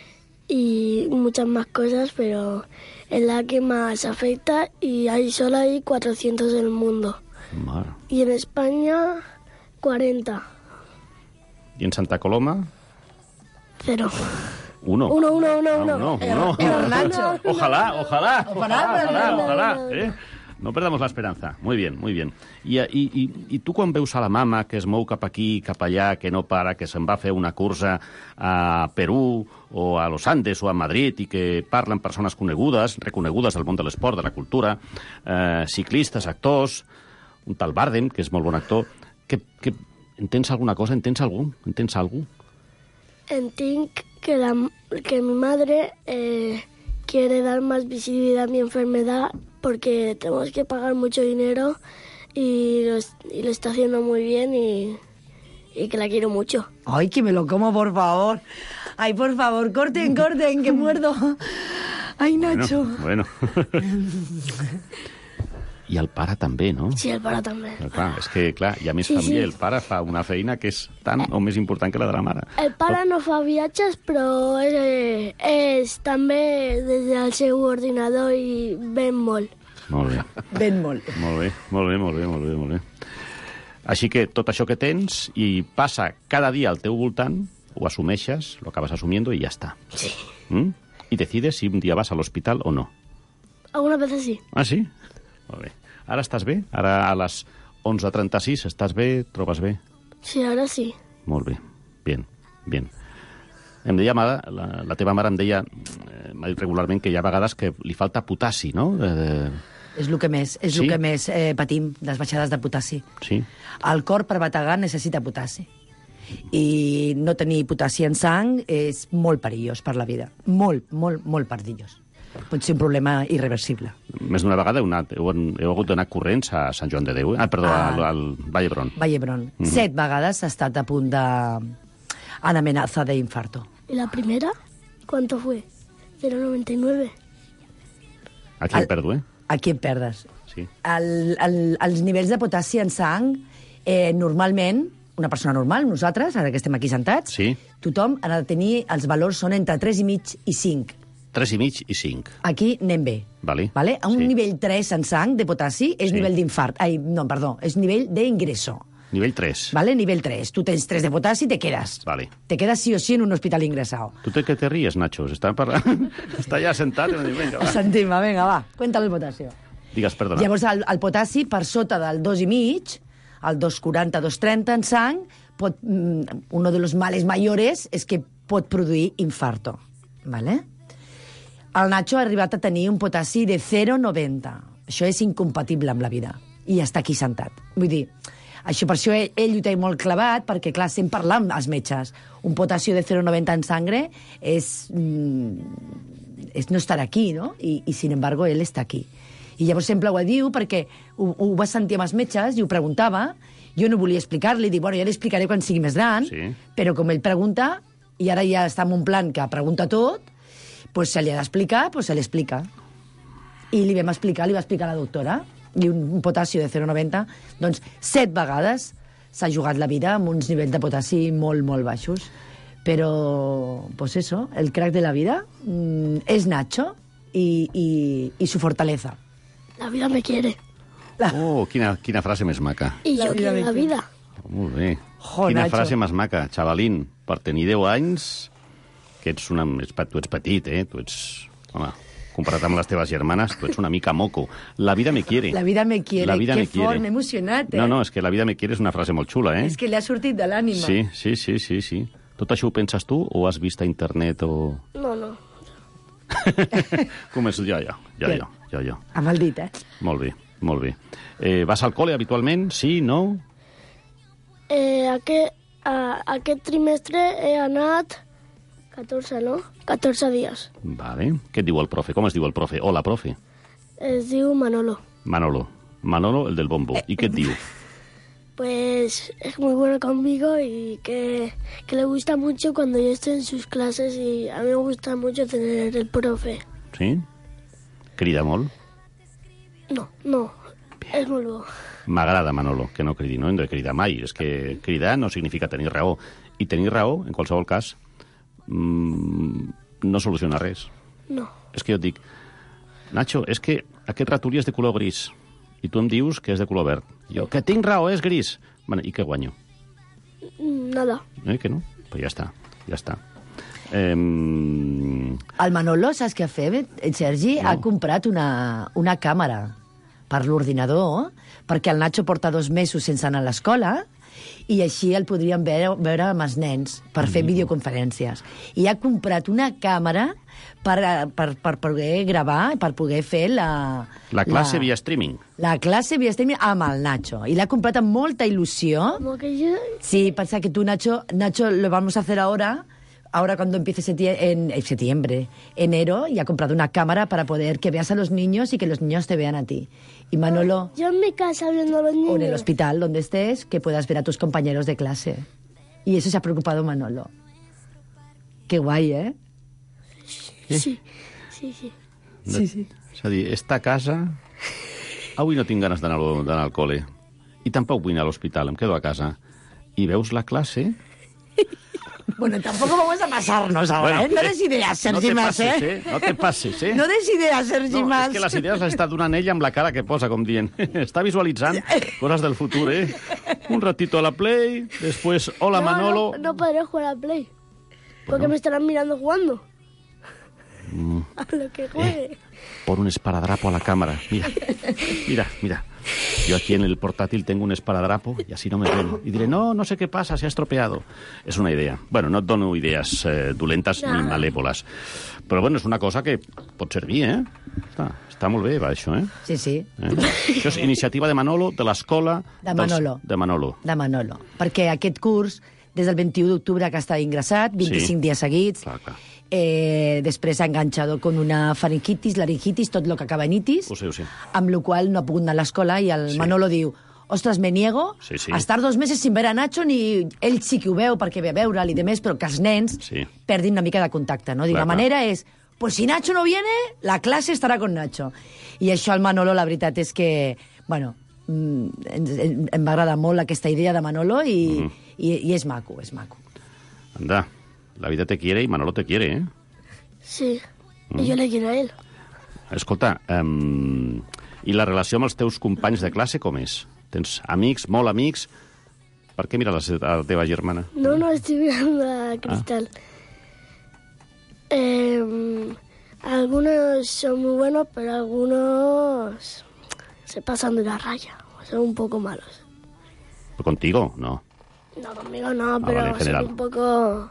y muchas más cosas, pero es la que más afecta y hay solo hay cuatrocientos en el mundo. Mar. Y en España, cuarenta. ¿Y en Santa Coloma? Cero. Uno. Uno, uno, uno, uno. No, uno, uno. El Nacho. Ojalá, ojalá. Ojalá, ojalá, ojalá. ¿Eh? No perdamos l'esperança. Muy bien, muy bien. I, i, i, I tu quan veus a la mama que es mou cap aquí, cap allà, que no para, que se'n va a fer una cursa a Perú o a Los Andes o a Madrid i que parlen persones conegudes, reconegudes del món de l'esport, de la cultura, eh, ciclistes, actors, un tal Bardem, que és molt bon actor, que, que entens alguna cosa? Entens algú? Entens algú? Entenc que, la, que mi madre eh, quiere dar más visibilidad a mi enfermedad porque tenemos que pagar mucho dinero y lo, y lo está haciendo muy bien y, y que la quiero mucho. Ay, que me lo como, por favor. Ay, por favor, corten, corten, que muerdo. Ay, Nacho. Bueno, bueno. I el pare també, no? Sí, el pare també. Però, clar, és que, clar, hi ha més Sí, família. sí. El pare fa una feina que és tan o més important que la de la mare. El pare no fa viatges, però és, és també des del seu ordinador i ven molt. Molt bé. Ben molt. Molt bé, molt bé, molt bé, molt bé, molt bé. Així que tot això que tens i passa cada dia al teu voltant, ho assumeixes, lo acabas asumiendo y ya está. Sí. ¿Mm? Y decides si un dia vas al hospital o no. Algunas veces sí. Ah, sí? Molt bé. Ara estàs bé? Ara a les onze trenta-sis estàs bé? Trobes bé? Sí, ara sí. Molt bé. Bien, bien. Em deia, mare, la, la teva mare em deia, eh, m'ha dit regularment que hi ha vegades que li falta potassi, no? Eh, És el que més, és Sí? el que més eh, patim, les baixades de potassi. sí? El cor per bategar necessita potassi. I no tenir potassi en sang és molt perillós per la vida. Molt, molt, molt perillós. Pot ser un problema irreversible. Més d'una vegada heu, anat, heu, heu hagut d'anar corrents a Sant Joan de Déu, eh? ah, perdó, Ah. al, al Vall d'Hebron. Vall d'Hebron. Mhm. Set vegades ha estat a punt de... en amenaza de infarto. ¿Y la primera? ¿Cuánto fue? cero coma noventa y nueve. Aquí em perdo, eh? Aquí em perdes. Sí. El, el, els nivells de potassi en sang, eh, normalment, una persona normal, nosaltres, ara que estem aquí sentats, Sí. tothom ha de tenir, els valors són entre tres i mig i cinc. Tres i mig i cinc. Aquí anem bé. Vale. Vale? A un Sí. nivell tres en sang de potassi és Sí. nivell d'infart. Ai, no, perdó, és nivell d'ingreso. Nivell tres. Vale? Nivell tres. Tu tens tres de potassi, te quedes. Vale. Te quedes sí o sí en un hospital ingresado. Tu te, que te ries, Nacho? Està, parlant... Està ja sentat i no diu, vinga, va. Sentim, va, vinga, va, cuéntale el potassi. Digues, perdona. Llavors, el, el potassi, per sota del dos i mig, el dos quaranta, dos trenta en sang, pot, mm, uno de los males mayores és que pot produir infarto. Vale? El Nacho ha arribat a tenir un potassi de zero coma noventa. Això és incompatible amb la vida. I està aquí sentat. Vull dir, això, per això ell, ell ho té molt clavat, perquè, clar, sempre parlar amb els metges. Un potassi de zero coma noventa en sangre és, mm, és no estar aquí, no? I, I, sin embargo, ell està aquí. I llavors sempre ho diu perquè ho, ho va sentir amb els metges i ho preguntava. Jo no volia explicar-li, dic, bueno, ja l'explicaré quan sigui més gran, Sí. però com ell pregunta, i ara ja està en un plan que pregunta tot, pues se li ha d'explicar, pues se li explica. I li vam explicar, li va explicar la doctora, i un, un potassi de zero coma noventa, doncs set vegades s'ha jugat la vida amb uns nivells de potassi molt, molt baixos. Però, pues eso, el crack de la vida mm, és Nacho i, i, i su fortaleza. La vida me quiere. Oh, quina, quina frase més maca. Y La yo vida quiero me la quiere. vida. Molt bé. Jo, Quina Nacho. frase més maca, xavalín. Per tenir deu anys, que ets una... ets pe- Tu ets petit, eh? Tu ets... Home, comparat amb les teves germanes, tu ets una mica moco. La vida me quiere. La vida me quiere. La vida que me quiere. fort, m'he emocionat, eh? No, no, és que la vida me quiere és una frase molt xula, eh? És que li ha sortit de l'ànima. Sí, sí, sí, sí, sí. Tot això ho penses tu o has vist a internet o... No, no. Com és? Jo, jo, jo, Bien. jo, jo, jo. Amb el dit, eh? Molt bé, molt bé. Eh, vas al col·le habitualment? Sí, no? Eh, aquest, a, aquest trimestre he anat catorze, no? catorze dies. Vale. Què et diu el profe? Com es diu el profe? Hola, profe. Es diu Manolo. Manolo. Manolo, el del bombo. I què et diu? Pues es muy bueno conmigo y que, que le gusta mucho cuando yo estoy en sus clases y a mí me gusta mucho tener el profe. Sí? Crida molt? No, no, es muy bo. M'agrada, Manolo, que no cridi. No hem de cridar mai. És que cridar no significa tenir raó. I tenir raó, en qualsevol cas, mmm, no soluciona res. No. És que jo et dic, Nacho, és que aquest ratolí és de color gris i tu em dius que és de color verd. Jo, que tinc raó, és gris. Bueno, i què guanyo? Nada. Eh, que no? Pues ja està, ja està. Eh, El Manolo, saps què ha fet? El Sergi No. ha comprat una, una càmera per l'ordinador, perquè el Nacho porta dos mesos sense anar a l'escola, i així el podríem veure, veure amb els nens per fer mm. videoconferències. I ha comprat una càmera per, per, per poder gravar, per poder fer la... La classe la, via streaming. La classe via streaming amb el Nacho. I l'ha comprat amb molta il·lusió. Como que yo... Sí, pasa que tú, Nacho, Nacho, lo vamos a hacer ahora... Ahora cuando empiece septiembre, en, en septiembre, enero, y ha comprado una cámara para poder que veas a los niños y que los niños te vean a ti. Y Manolo... Yo en mi casa viendo a los niños. O en el hospital, donde estés, que puedas ver a tus compañeros de clase. Y eso se ha preocupado Manolo. Qué guai, eh? Sí, sí, sí. Sí, sí. sí. És a dir, esta casa... Avui no tinc ganes d'anar al col·le. I tampoc vull anar a l'hospital, em quedo a casa. I veus la classe... Bueno, tampoco vamos a pasarnos ahora, bueno, ¿eh? No des ideas, Sergi no Mas, passes, ¿eh? ¿eh? No te passes, ¿eh? No des ideas, Sergi no, Mas. És que les idees les està donant ella amb la cara que posa, com dient. Està visualitzant coses del futur, ¿eh? Un ratito a la Play, después, hola, no, Manolo... No, no podré jugar a Play, porque bueno. me estarán mirando jugando. Mm. A lo que juegue. Eh, por un esparadrapo a la cámara. Mira, mira, mira. Yo aquí en el portátil tengo un esparadrapo y así no me ven. Y diré, no, no sé qué pasa, se ha estropeado. És una idea. Bueno, no et dono idees eh, dolentes no. ni malèvoles. Però bueno, és una cosa que pot servir, eh? Està, està molt bé, va, això, eh? Sí, sí. Eh? Això és iniciativa de Manolo, de l'escola... De Manolo. Dels, de Manolo. De Manolo. Perquè aquest curs, des del vint-i-u d'octubre que està ingressat, vint-i-cinc sí. dies seguits... Clar, clar. Eh, després ha enganxado con una faringitis, laringitis, tot lo que acaba en itis, ho sé, ho sé. amb la qual no ha pogut anar a l'escola i el sí. Manolo diu, ostres, me niego sí, sí. a estar dos mesos sin ver a Nacho, ni ell sí que ho veu perquè ve a veure'l i demés, però que els nens sí. perdin una mica de contacte, no? Diu, clar, la manera clar. és, pues si Nacho no viene, la clase estarà con Nacho. I això al Manolo, la veritat és que, bueno, em, em va agradar molt aquesta idea de Manolo i, mm. i, i és maco, és maco. Anda. La vida te quiere y Manolo te quiere, ¿eh? Sí, mm. i jo le quiero a ell. Escolta, um, i la relació amb els teus companys de classe com és? Tens amics, molt amics? Per què mira la, la teva germana? No, no, estoy mirando a Cristal. Ah. Eh, algunos son muy buenos, pero algunos se pasan de la raya. Son un poco malos. ¿Pero contigo? No. No, conmigo no, pero ah, vale, son un poco...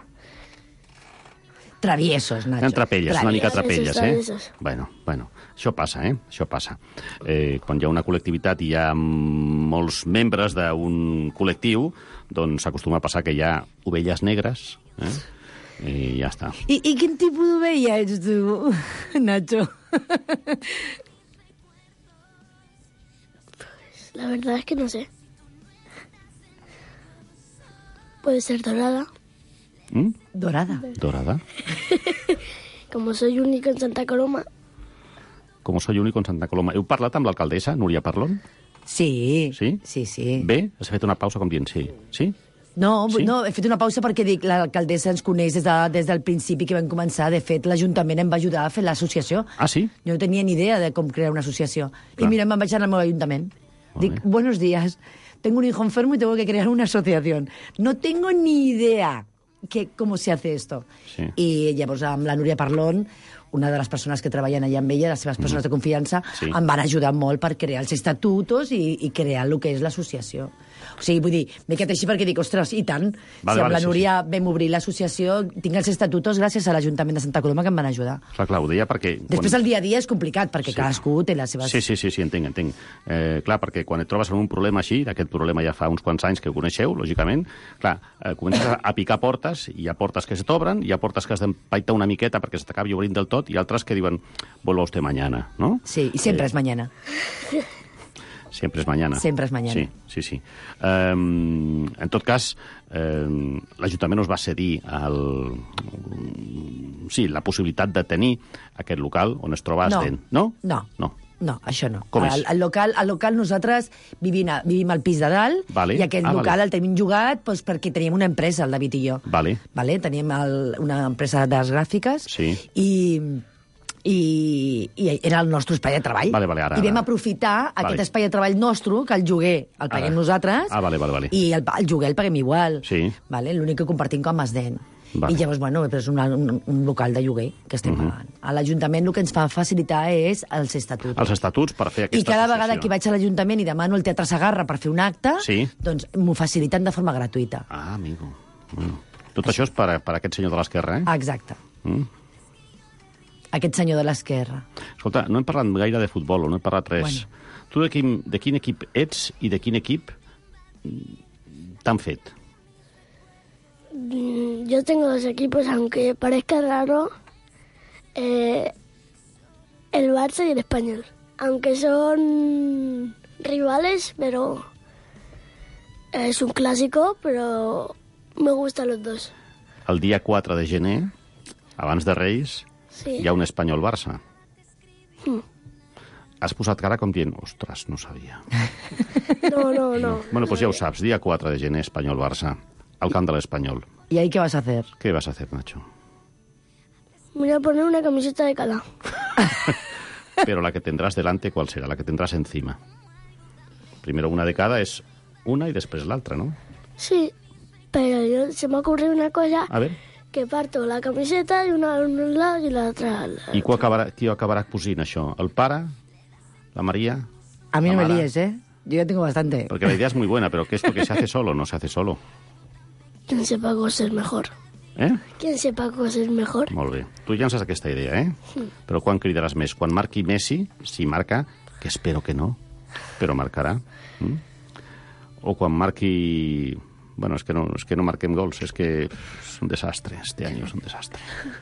Traviesos, Nacho. Tenen trapelles, traviesos. una mica trapelles, eh? Traviesos. Bueno, bueno, això passa, eh? Això passa. Eh, quan hi ha una col·lectivitat i hi ha molts membres d'un col·lectiu, doncs acostuma a passar que hi ha ovelles negres, eh? I ja està. I, i quin tipus d'ovella ets tu, Nacho? Pues la verdad es que no sé. Puede ser dorada. ¿Mm? Dorada. Dorada. Como soy único en Santa Coloma. Com soy únic en Santa Coloma. Heu parlat amb l'alcaldessa, Núria Parlon? Sí. Sí? Sí, sí. Bé? Has fet una pausa com dient sí. Sí? No, sí? no, he fet una pausa perquè dic l'alcaldessa ens coneix des, de, des del principi que vam començar. De fet, l'Ajuntament em va ajudar a fer l'associació. Ah, sí? Jo no tenia ni idea de com crear una associació. Clar. I mira, me'n vaig anar al meu Ajuntament. Molt Dic, bé. buenos días, tengo un hijo enfermo y tengo que crear una asociación. No tengo ni idea que, cómo se hace esto. Sí. I llavors amb la Núria Parlon, una de les persones que treballen allà amb ella, les seves persones mm. de confiança, sí. em van ajudar molt per crear els estatutos i, i crear el que és l'associació. O sigui, vull dir, m'he quedat així perquè dic, ostres, i tant, vale, si amb vale, la Núria sí, sí. vam obrir l'associació, tinc els estatutos gràcies a l'Ajuntament de Santa Coloma que em van ajudar. Clar, clar, ho deia perquè... Després quan... el dia a dia és complicat, perquè sí. cadascú té les seves... Sí, sí, sí, sí, entenc, entenc. Eh, clar, perquè quan et trobes en un problema així, aquest problema ja fa uns quants anys que ho coneixeu, lògicament, clar, eh, comences a, a picar portes, i hi ha portes que se t'obren, hi ha portes que has d'empaitar una miqueta perquè se t'acabi obrint del tot, i altres que diuen, vuelva usted mañana, ¿no? Sí, i sempre eh... és mañana. Sempre és mañana. Sempre és mañana. Sí, sí, sí. Um, en tot cas, um, l'Ajuntament us va cedir el, sí, la possibilitat de tenir aquest local on es troba no. Asden. No? No. No. No, això no. Com és? El, el, local, el local nosaltres vivim, a, vivim al pis de dalt vale. i aquest ah, local vale. el tenim jugat doncs, perquè teníem una empresa, el David i jo. Vale. Vale? Teníem el, una empresa d'arts gràfiques sí. i... I, i era el nostre espai de treball. Vale, vale, ara, I vam ara. aprofitar vale. aquest espai de treball nostre, que el lloguer el paguem ara. nosaltres, ah, vale, vale, vale. i el, el lloguer el paguem igual. Sí. Vale? L'únic que compartim com es den. Vale. I llavors, bueno, és un, un, un local de lloguer que estem uh-huh. pagant. A l'Ajuntament el que ens fa facilitar és els estatuts. Els estatuts per fer aquesta I cada associació. vegada que vaig a l'Ajuntament i demano el Teatre Sagarra per fer un acte, sí. doncs m'ho faciliten de forma gratuïta. Ah, amigo. Bueno. Tot això és per, per aquest senyor de l'esquerra, eh? Exacte. Mm. Aquest senyor de l'esquerra. Escolta, no hem parlat gaire de futbol, no hem parlat res. Bueno. Tu de quin, de quin equip ets i de quin equip t'han fet? Yo tengo dos equipos, aunque parezca raro, eh, el Barça y el Español. Aunque son rivales, pero es un clásico, pero me gustan los dos. El dia quatre de gener, abans de Reis, sí. hi ha un Espanyol-Barça. Mm. Has posat cara com dient, ostres, no sabia. No, no, no. no. Bueno, doncs ja ho saps, dia quatre de gener, Espanyol-Barça, al camp de l'Espanyol. ¿Y ahí qué vas a hacer? ¿Qué vas a hacer, Nacho? Me voy a poner una camiseta de cada. Pero la que tendrás delante, ¿cuál será? La que tendrás encima. Primero una de cada es una y después la otra, ¿no? Sí, pero yo, se me ha ocurrido una cosa. A ver. Que parto la camiseta i una a un lado i l'altra al I qui ho acabarà, qui ho acabarà cosint, això? El pare? La María? A mí no me líes, ¿eh? Yo ya tengo bastante. Porque la idea es muy buena, pero ¿qué es lo que se hace solo? No se hace solo. Quien sepa coser mejor. Eh? Quien sepa coser mejor. Molt bé. Tu llances aquesta idea, eh? Sí. Però quan cridaràs més? Quan marqui Messi, si marca, que espero que no, però marcarà. Mm? O quan marqui... Bueno, es que, no, es que no marquem gols, es que es un desastre, este año es un desastre.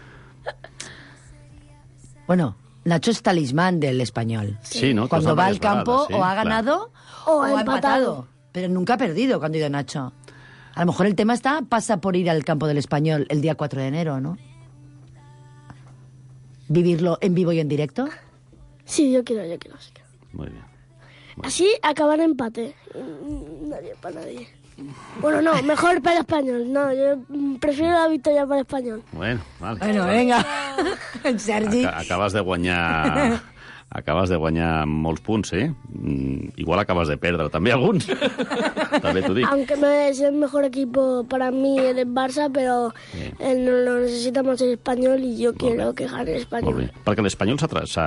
Bueno, Nacho es talismán del Español. Sí, ¿no? Cuando va al campo, vegades, sí, o ha ganado claro. o, o ha empatado. empatado. Pero nunca ha perdido cuando ha ido Nacho. A lo mejor el tema está, pasa por ir al campo del Español el día cuatro de enero, ¿no? ¿Vivirlo en vivo y en directo? Sí, yo quiero, yo quiero. Sí quiero. Muy bien. Bueno. Así acabar empate. Nadie para nadie. Bueno, no, mejor para el Español. No, yo prefiero la victoria para el Español. Bueno, vale. Bueno, venga. Sergi. Ac acabes de guanyar... Acabes de guanyar molts punts, eh? Mm, igual acabes de perdre també alguns. També t'ho dic. Aunque no es el mejor equipo para mí el Barça, pero sí. Él no lo necesita más el Español y yo Molt quiero bé. Que gane el Español. Molt bé. Perquè l'Espanyol s'ha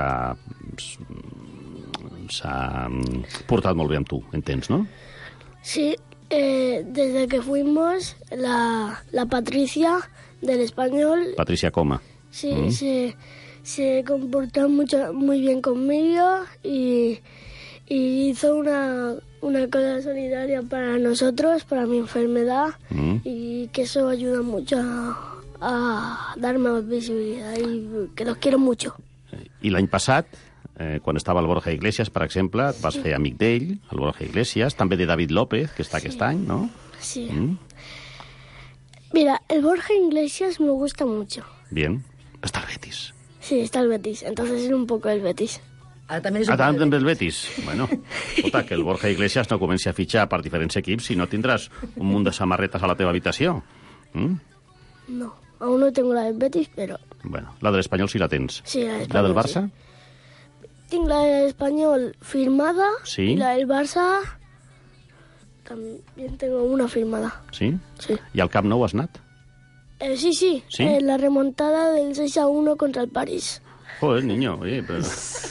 s'ha portat molt bé amb tu, entens, no? Sí, eh, desde que fuimos, la, la Patricia del Español... Patricia Coma. Sí, mm. se, se comportó mucho, muy bien conmigo y, y hizo una, una cosa solidaria para nosotros, para mi enfermedad, mm. y que eso ayuda mucho a, a darme más visibilidad y que los quiero mucho. I l'any passat, eh, quan estava el Borja Iglesias, per exemple, et vas sí. fer amic d'ell, el Borja Iglesias, també de David López, que està sí. aquest any, ¿no? Sí. Mm. Mira, el Borja Iglesias me gusta mucho. Bien. Está el Betis. Sí, está el Betis, entonces es un poco el Betis. Ah, també és un ah, també el Betis. Bueno, escolta, que el Borja Iglesias no comenci a fitxar per diferents equips si no tindràs un munt de samarretes a la teva habitació. Mm? No, aún no tengo la del Betis, pero... Bueno, la de l'Espanyol sí la tens. Sí, la, la del Barça? Sí. Tengo la del Español firmada. Sí. Y la del Barça también tengo una firmada. Sí? Sí. I al Camp Nou has anat? Eh, sí, sí. ¿Sí? Eh, la remontada del seis a uno contra el París. Joder, niño, oye, pero...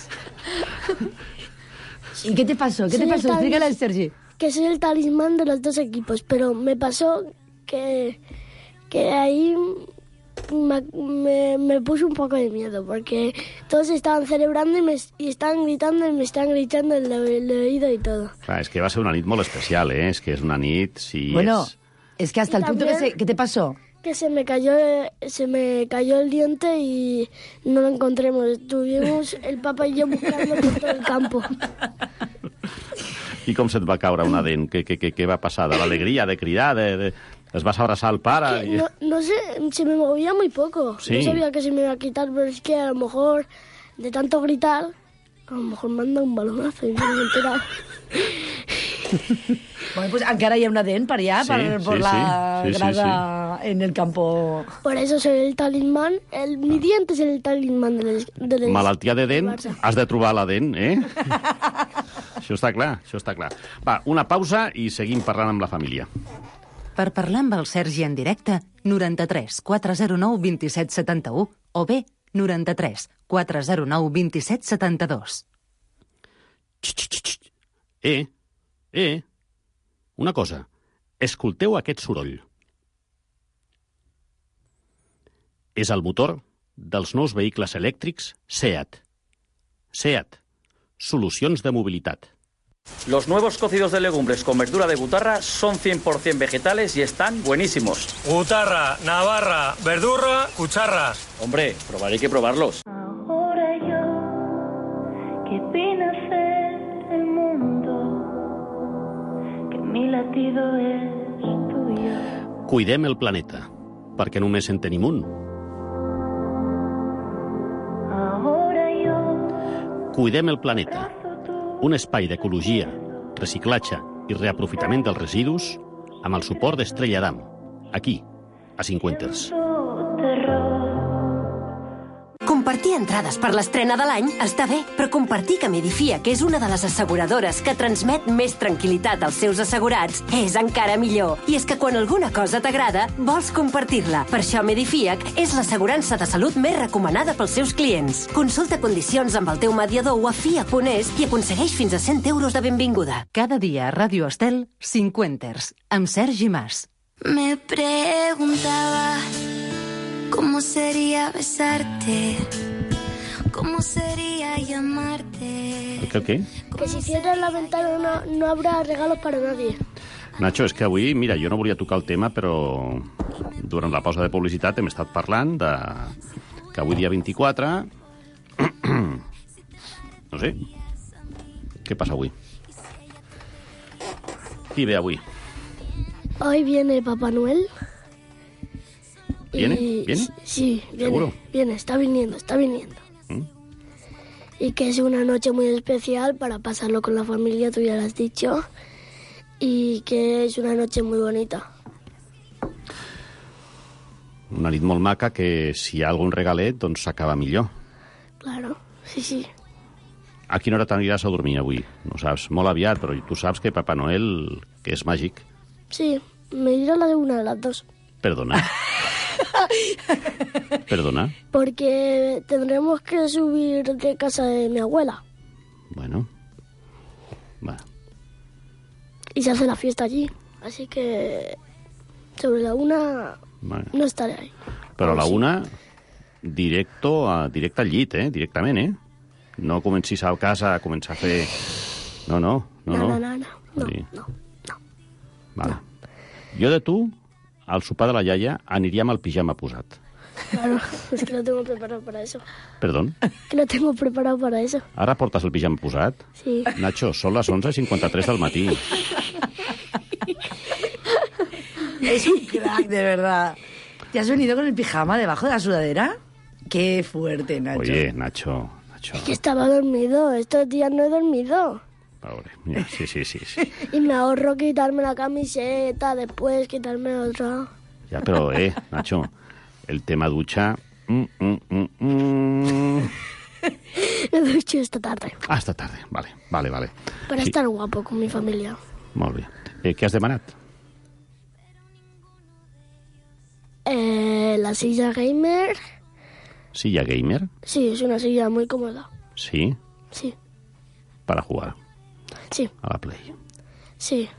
¿Y qué te pasó? ¿Qué soy te pasó? Explícale al Sergi. Que soy el talismán de los dos equipos, pero me pasó que, que ahí me, me, me puso un poco de miedo, porque todos estaban celebrando y, me, y estaban gritando y me estaban gritando en el, el oído y todo. Clar, és que va ser una nit molt especial, eh? És que és una nit, sí... Bueno, és... es que hasta y el punto también, que se... ¿Qué te pasó? Que se me cayó se me cayó el diente y no lo encontremos. Estuvimos el papá y yo buscando por todo el campo. I com se't va caure una dent? Què, què, què, què va passar? De l'alegria, de cridar, de, de... Es vas abraçar al pare? I... No, no sé, se me movía muy poco. Sí. No sabía que se me iba a quitar, pero es que a lo mejor, de tanto gritar, a lo mejor manda un balonazo y no me he enterado. Bueno, pues encara hi ha una dent per allà, sí, per, por sí, la sí, sí, grada sí, sí. En el campo. Por eso soy el talismán, el, mi diente es el talismán del, del Malaltia de dent, has de trobar la dent, eh? Això està clar, això està clar. Va, una pausa i seguim parlant amb la família. Per parlar amb el Sergi en directe, noranta-tres quatre zero nou vint-i-set setanta-u o bé noranta-tres quatre zero nou vint-i-set setanta-dos. Eh, eh, una cosa. Escolteu aquest soroll. És el motor dels nous vehicles elèctrics SEAT. SEAT. Solucions de mobilitat. Los nuevos cocidos de legumbres con verdura de gutarra son cien por cien vegetales y están buenísimos. Gutarra, navarra, verdurra, cucharras. Hombre, probaré que probarlos. Ahora yo, que vine a ser el mundo, que mi latido es tuyo. Cuidem el planeta, perquè només en tenim un. Ahora yo, Cuidem el planeta. Un espai d'ecologia, reciclatge i reaprofitament dels residus amb el suport d'Estrella Damm, aquí, a Cinquenters. Compartir entrades per l'estrena de l'any està bé, però compartir que Medifia, que és una de les asseguradores que transmet més tranquil·litat als seus assegurats, és encara millor. I és que quan alguna cosa t'agrada, vols compartir-la. Per això Medifiac és l'assegurança de salut més recomanada pels seus clients. Consulta condicions amb el teu mediador o a fiac punt es i aconsegueix fins a cent euros de benvinguda. Cada dia a Ràdio Estel, Cinquenters, amb Sergi Mas. Me preguntaba cómo sería besarte, cómo sería llamarte. ¿Qué, qué? Que si cierras la ventana no, no habrá regalos para nadie. Nacho, és que avui, mira, jo no volia tocar el tema, però durant la pausa de publicitat hem estat parlant de que avui dia vint-i-quatre... no sé, què passa avui? Qui ve avui? Hoy viene Papá Noel. ¿Viene? Y... ¿Viene? Sí, viene. ¿Seguro? Viene, está viniendo, está viniendo. ¿Mm? Y que es una noche muy especial para pasarlo con la familia, tú ya lo has dicho. Y que es una noche muy bonita. Una nit molt maca que si hi ha algun regalet, doncs s'acaba millor. Claro, sí, sí. A quina hora t'aniràs a dormir avui? No saps, molt aviat, però tu saps que Papà Noel, que és màgic. Sí, me iré a la de una de las dos. Perdona. Perdona. Porque tendremos que subir de casa de mi abuela. Bueno. Va. Y se hace la fiesta allí. Así que sobre la una Vale. no estaré ahí. Però a la una, directo a, directe al llit, eh? Directament, eh? No comencis a casa a començar a fer... No, no, no. No, no, no, no, no, Sí. no, no. Vale. Jo de tu, al sopar de la iaia, aniríem al pijama posat. Claro, es que lo tengo preparado para eso. Perdón? Que lo tengo preparado para eso. Ara portes el pijama posat? Sí. Nacho, són les once i cinquanta-tres del matí. Es un crack, de verdad. ¿Te has venido con el pijama debajo de la sudadera? Qué fuerte, Nacho. Oye, Nacho, Nacho. Es que estaba dormido. Estos días no he dormido. Pobre. Mira, sí, sí, sí, sí. Y me ahorro quitarme la camiseta, después quitarme otra. Ya, pero, eh, Nacho, el tema ducha... Mm, mm, mm, mm. Me ducho esta tarde. Ah, esta tarde, vale, vale, vale. Para Sí. estar guapo con mi familia. Molt bé. Eh, què has demanat? Eh, la silla gamer. Silla gamer? Sí, es una silla muy cómoda. Sí, Sí, para jugar sí, a la Play. sí.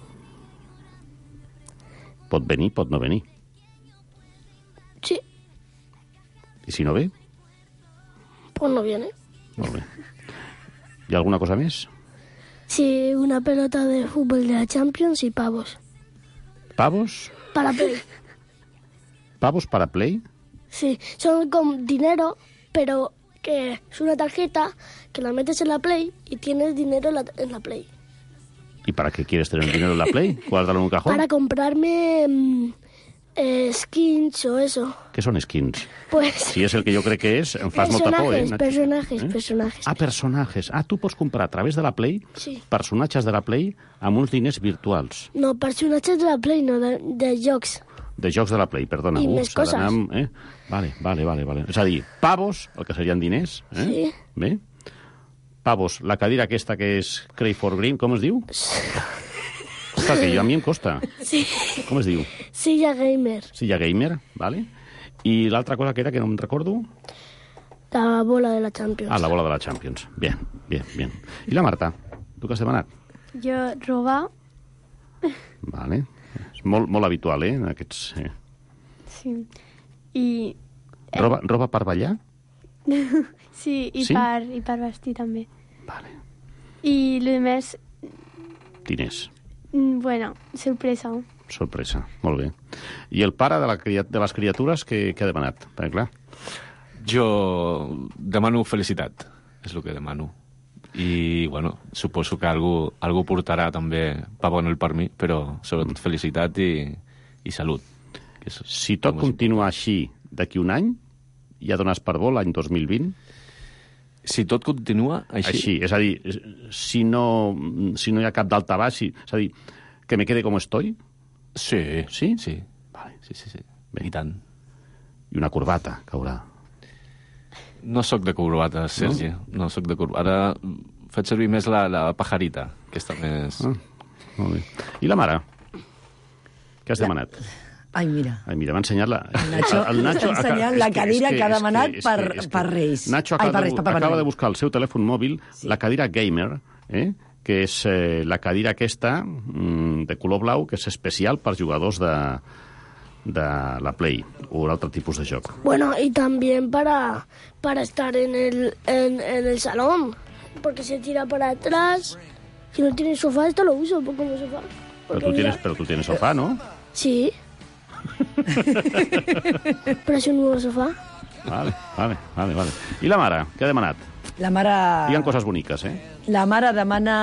Pot venir, pot no venir. Sí, I si no ve? pues no viene. Molt bé. Hi ha alguna cosa més? Sí, una pelota de fútbol de la Champions y pavos. ¿Pavos? Para Play. ¿Pavos para Play? Sí, son con dinero, pero que es una tarjeta que la metes en la Play y tienes dinero en la, en la Play. ¿Y para qué quieres tener dinero en la Play? Guárdalo en un cajón. Para comprarme mm, eh, skins o eso. ¿Qué son skins? Pues Si és el que jo crec que és, em fas molta por, eh? personajes, Nacho? personajes, Eh? personajes. Ah, personatges. Ah, tu pots comprar a través de la Play Sí. personatges de la Play amb uns diners virtuals. No, personajes de la Play, no, de, de jocs. De jocs de la Play, perdona. I Uh, més s'ha d'anar coses. amb- Eh? Vale, vale, vale, vale. És a dir, pavos, el que serien diners. Eh? Sí. Bé? Pavos, la cadira aquesta que és Cray for Green, com es diu? costa, que a mi em costa. Sí. Com es diu? Silla Gamer. Silla Gamer, vale. I l'altra cosa que era, que no em recordo? La bola de la Champions. Ah, la bola de la Champions. Bien, bien, bien. I la Marta? Tu què has demanat? Jo, robar. Vale. És molt, molt habitual, eh, en aquests... Eh. Sí. I... Roba, roba per ballar? sí, i, sí? Per, i per vestir també. Vale. I el més... Diners. Bueno, sorpresa. Sorpresa, molt bé. I el pare de, la, de les criatures, què, què ha demanat? Perquè, clar... Jo demano felicitat, és el que demano. I, bueno, suposo que algú, algú portarà també Papa Noel per mi, però sobretot felicitat i, i salut. Que és, si tot continua així d'aquí un any, ja dones per bo l'any dos mil vint? Si tot continua així? Així, és a dir, si no, si no hi ha cap daltabaix, si, és a dir, que me quede com estoy? Sí. Sí? Sí. Vale. Sí, sí, sí. Bé. I tant. I una corbata, caurà. No sóc de corbata, Sergi. No, no sóc de corbata. Ara faig servir més la, la pajarita, que està més... Ah, molt bé. I la mare? Què has la... demanat? Ai, mira. Ai, mira, m'ha ensenyat la... El Nacho, el Nacho està ensenyant la cadira que, que ha demanat per, que, que, per Reis. Nacho acaba, Ai, per Reis, de, acaba de buscar al seu telèfon mòbil sí. la cadira Gamer, eh? que és eh, la cadira aquesta mm, de color blau, que és especial per jugadors de, de la Play o un altre tipus de joc. Bueno, y también para, para estar en el, en, en el salón, porque se tira para atrás. Si no tienes sofá, esto lo uso como sofá. Pero tú, tienes, pero tú tienes sofá, ¿no? Sí. Però és un nou sofà. Vale, vale, vale, vale. I la mare, què ha demanat? La mare... Digue'n coses boniques, eh? La mare demana...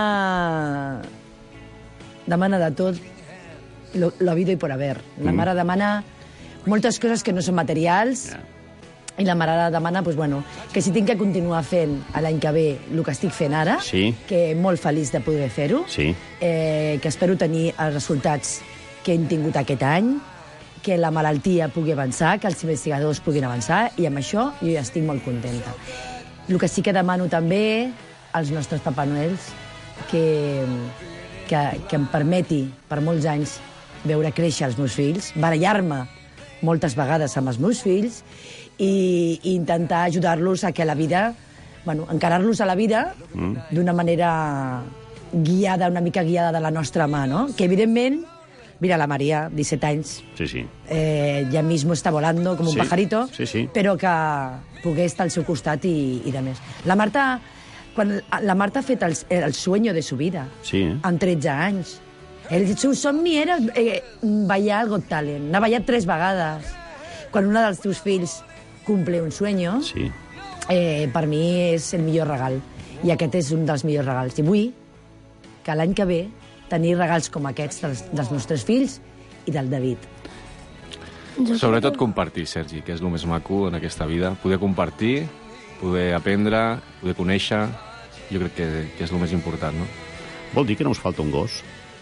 Demana de tot lo, lo habido y por haber. La mm. mare demana moltes coses que no són materials yeah. i la mare demana, pues, bueno, que si tinc que continuar fent l'any que ve el que estic fent ara, sí. que molt feliç de poder fer-ho, sí. eh, que espero tenir els resultats que hem tingut aquest any, que la malaltia pugui avançar, que els investigadors puguin avançar, i amb això jo ja estic molt contenta. El que sí que demano també als nostres Papa Noels que, que, que em permeti per molts anys veure créixer els meus fills, barallar-me moltes vegades amb els meus fills i, i intentar ajudar-los a que la vida, bueno, encarar-los a la vida mm. d'una manera guiada, una mica guiada de la nostra mà, no? Que evidentment mira, la María, disset anys, sí, sí. Eh, ya mismo está volando como sí, un pajarito, sí, sí. però que pogués estar al seu costat i, i de més. La Marta, quan la Marta ha fet el, el sueño de su vida, sí, eh? amb tretze anys. El seu somni era eh, ballar al Got Talent. N'ha ballat tres vegades. Quan un dels teus fills cumple un sueño, sí. eh, per mi és el millor regal. I aquest és un dels millors regals. I vull que l'any que ve tenir regals com aquests dels, dels nostres fills i del David. Sobretot compartir, Sergi, que és el més maco en aquesta vida. Poder compartir, poder aprendre, poder conèixer, jo crec que, que és el més important, no? Vol dir que no us falta un gos?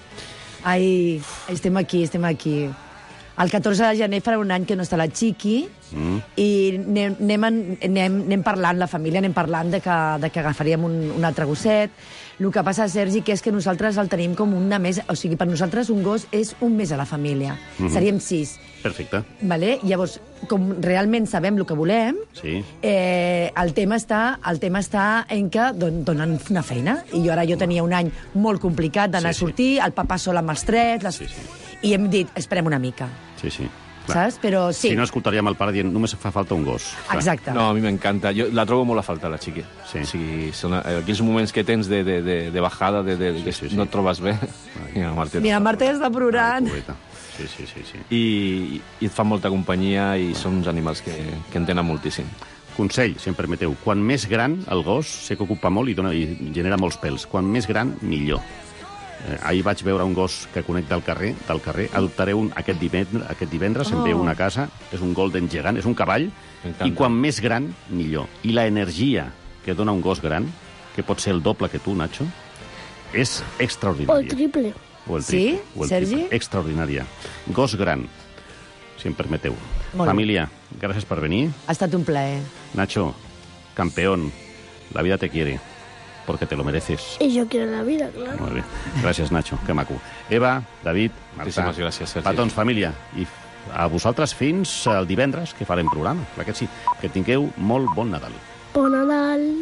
Ai, estem aquí, estem aquí. El catorze de gener farà un any que no està la Chiqui mm. i anem, anem, anem, anem parlant, la família, anem parlant de que, de que agafaríem un, un altre gosset. El que passa, Sergi, que és que nosaltres el tenim com una més... O sigui, per nosaltres un gos és un més a la família. Mm-hmm. Seríem sis. Perfecte. Vale? Llavors, com realment sabem el que volem, sí. eh, el, tema està, el tema està en que don, donen una feina. I jo ara jo tenia un any molt complicat d'anar sí, a sortir, sí. el papà sol amb els trets... Les... Sí, sí. I hem dit, esperem una mica. Sí, sí. Clar. Saps? Però sí. Si no, escoltaríem el pare dient, només fa falta un gos. Clar. Exacte. No, a mi m'encanta. Jo la trobo molt a falta, la Chiqui. Sí. O sigui, són aquells moments que tens de, de, de, de bajada, de, de, sí, sí, sí. no et trobes bé. Mira, Marta, Mira, Marta ja està plorant. Ai, sí, sí, sí, sí. I, I et fan molta companyia i ah. són uns animals que, que entenen moltíssim. Consell, si em permeteu, quan més gran el gos, sé que ocupa molt i, dona, i genera molts pèls. Quan més gran, millor. Eh, ahir vaig veure un gos que conec del carrer, del carrer. Adoptaré un aquest divendres, aquest divendres oh. em ve una casa, és un golden gegant, és un cavall, i quan més gran, millor. I la energia que dona un gos gran, que pot ser el doble que tu, Nacho, és extraordinària. O el triple. O el triple. Sí, o el Sergi? Triple. Extraordinària. Gos gran, si em permeteu. Molt Família, gràcies per venir. Ha estat un plaer. Nacho, campeón, la vida te quiere. porque te lo mereces. Y yo quiero la vida, claro. Molt bé. Gràcies, Nacho, que maco. Eva, David, Marta, Moltíssimes gràcies, Sergi. petons, família. I a vosaltres fins el divendres, que farem programa, clar que sí. Que tingueu molt bon Nadal.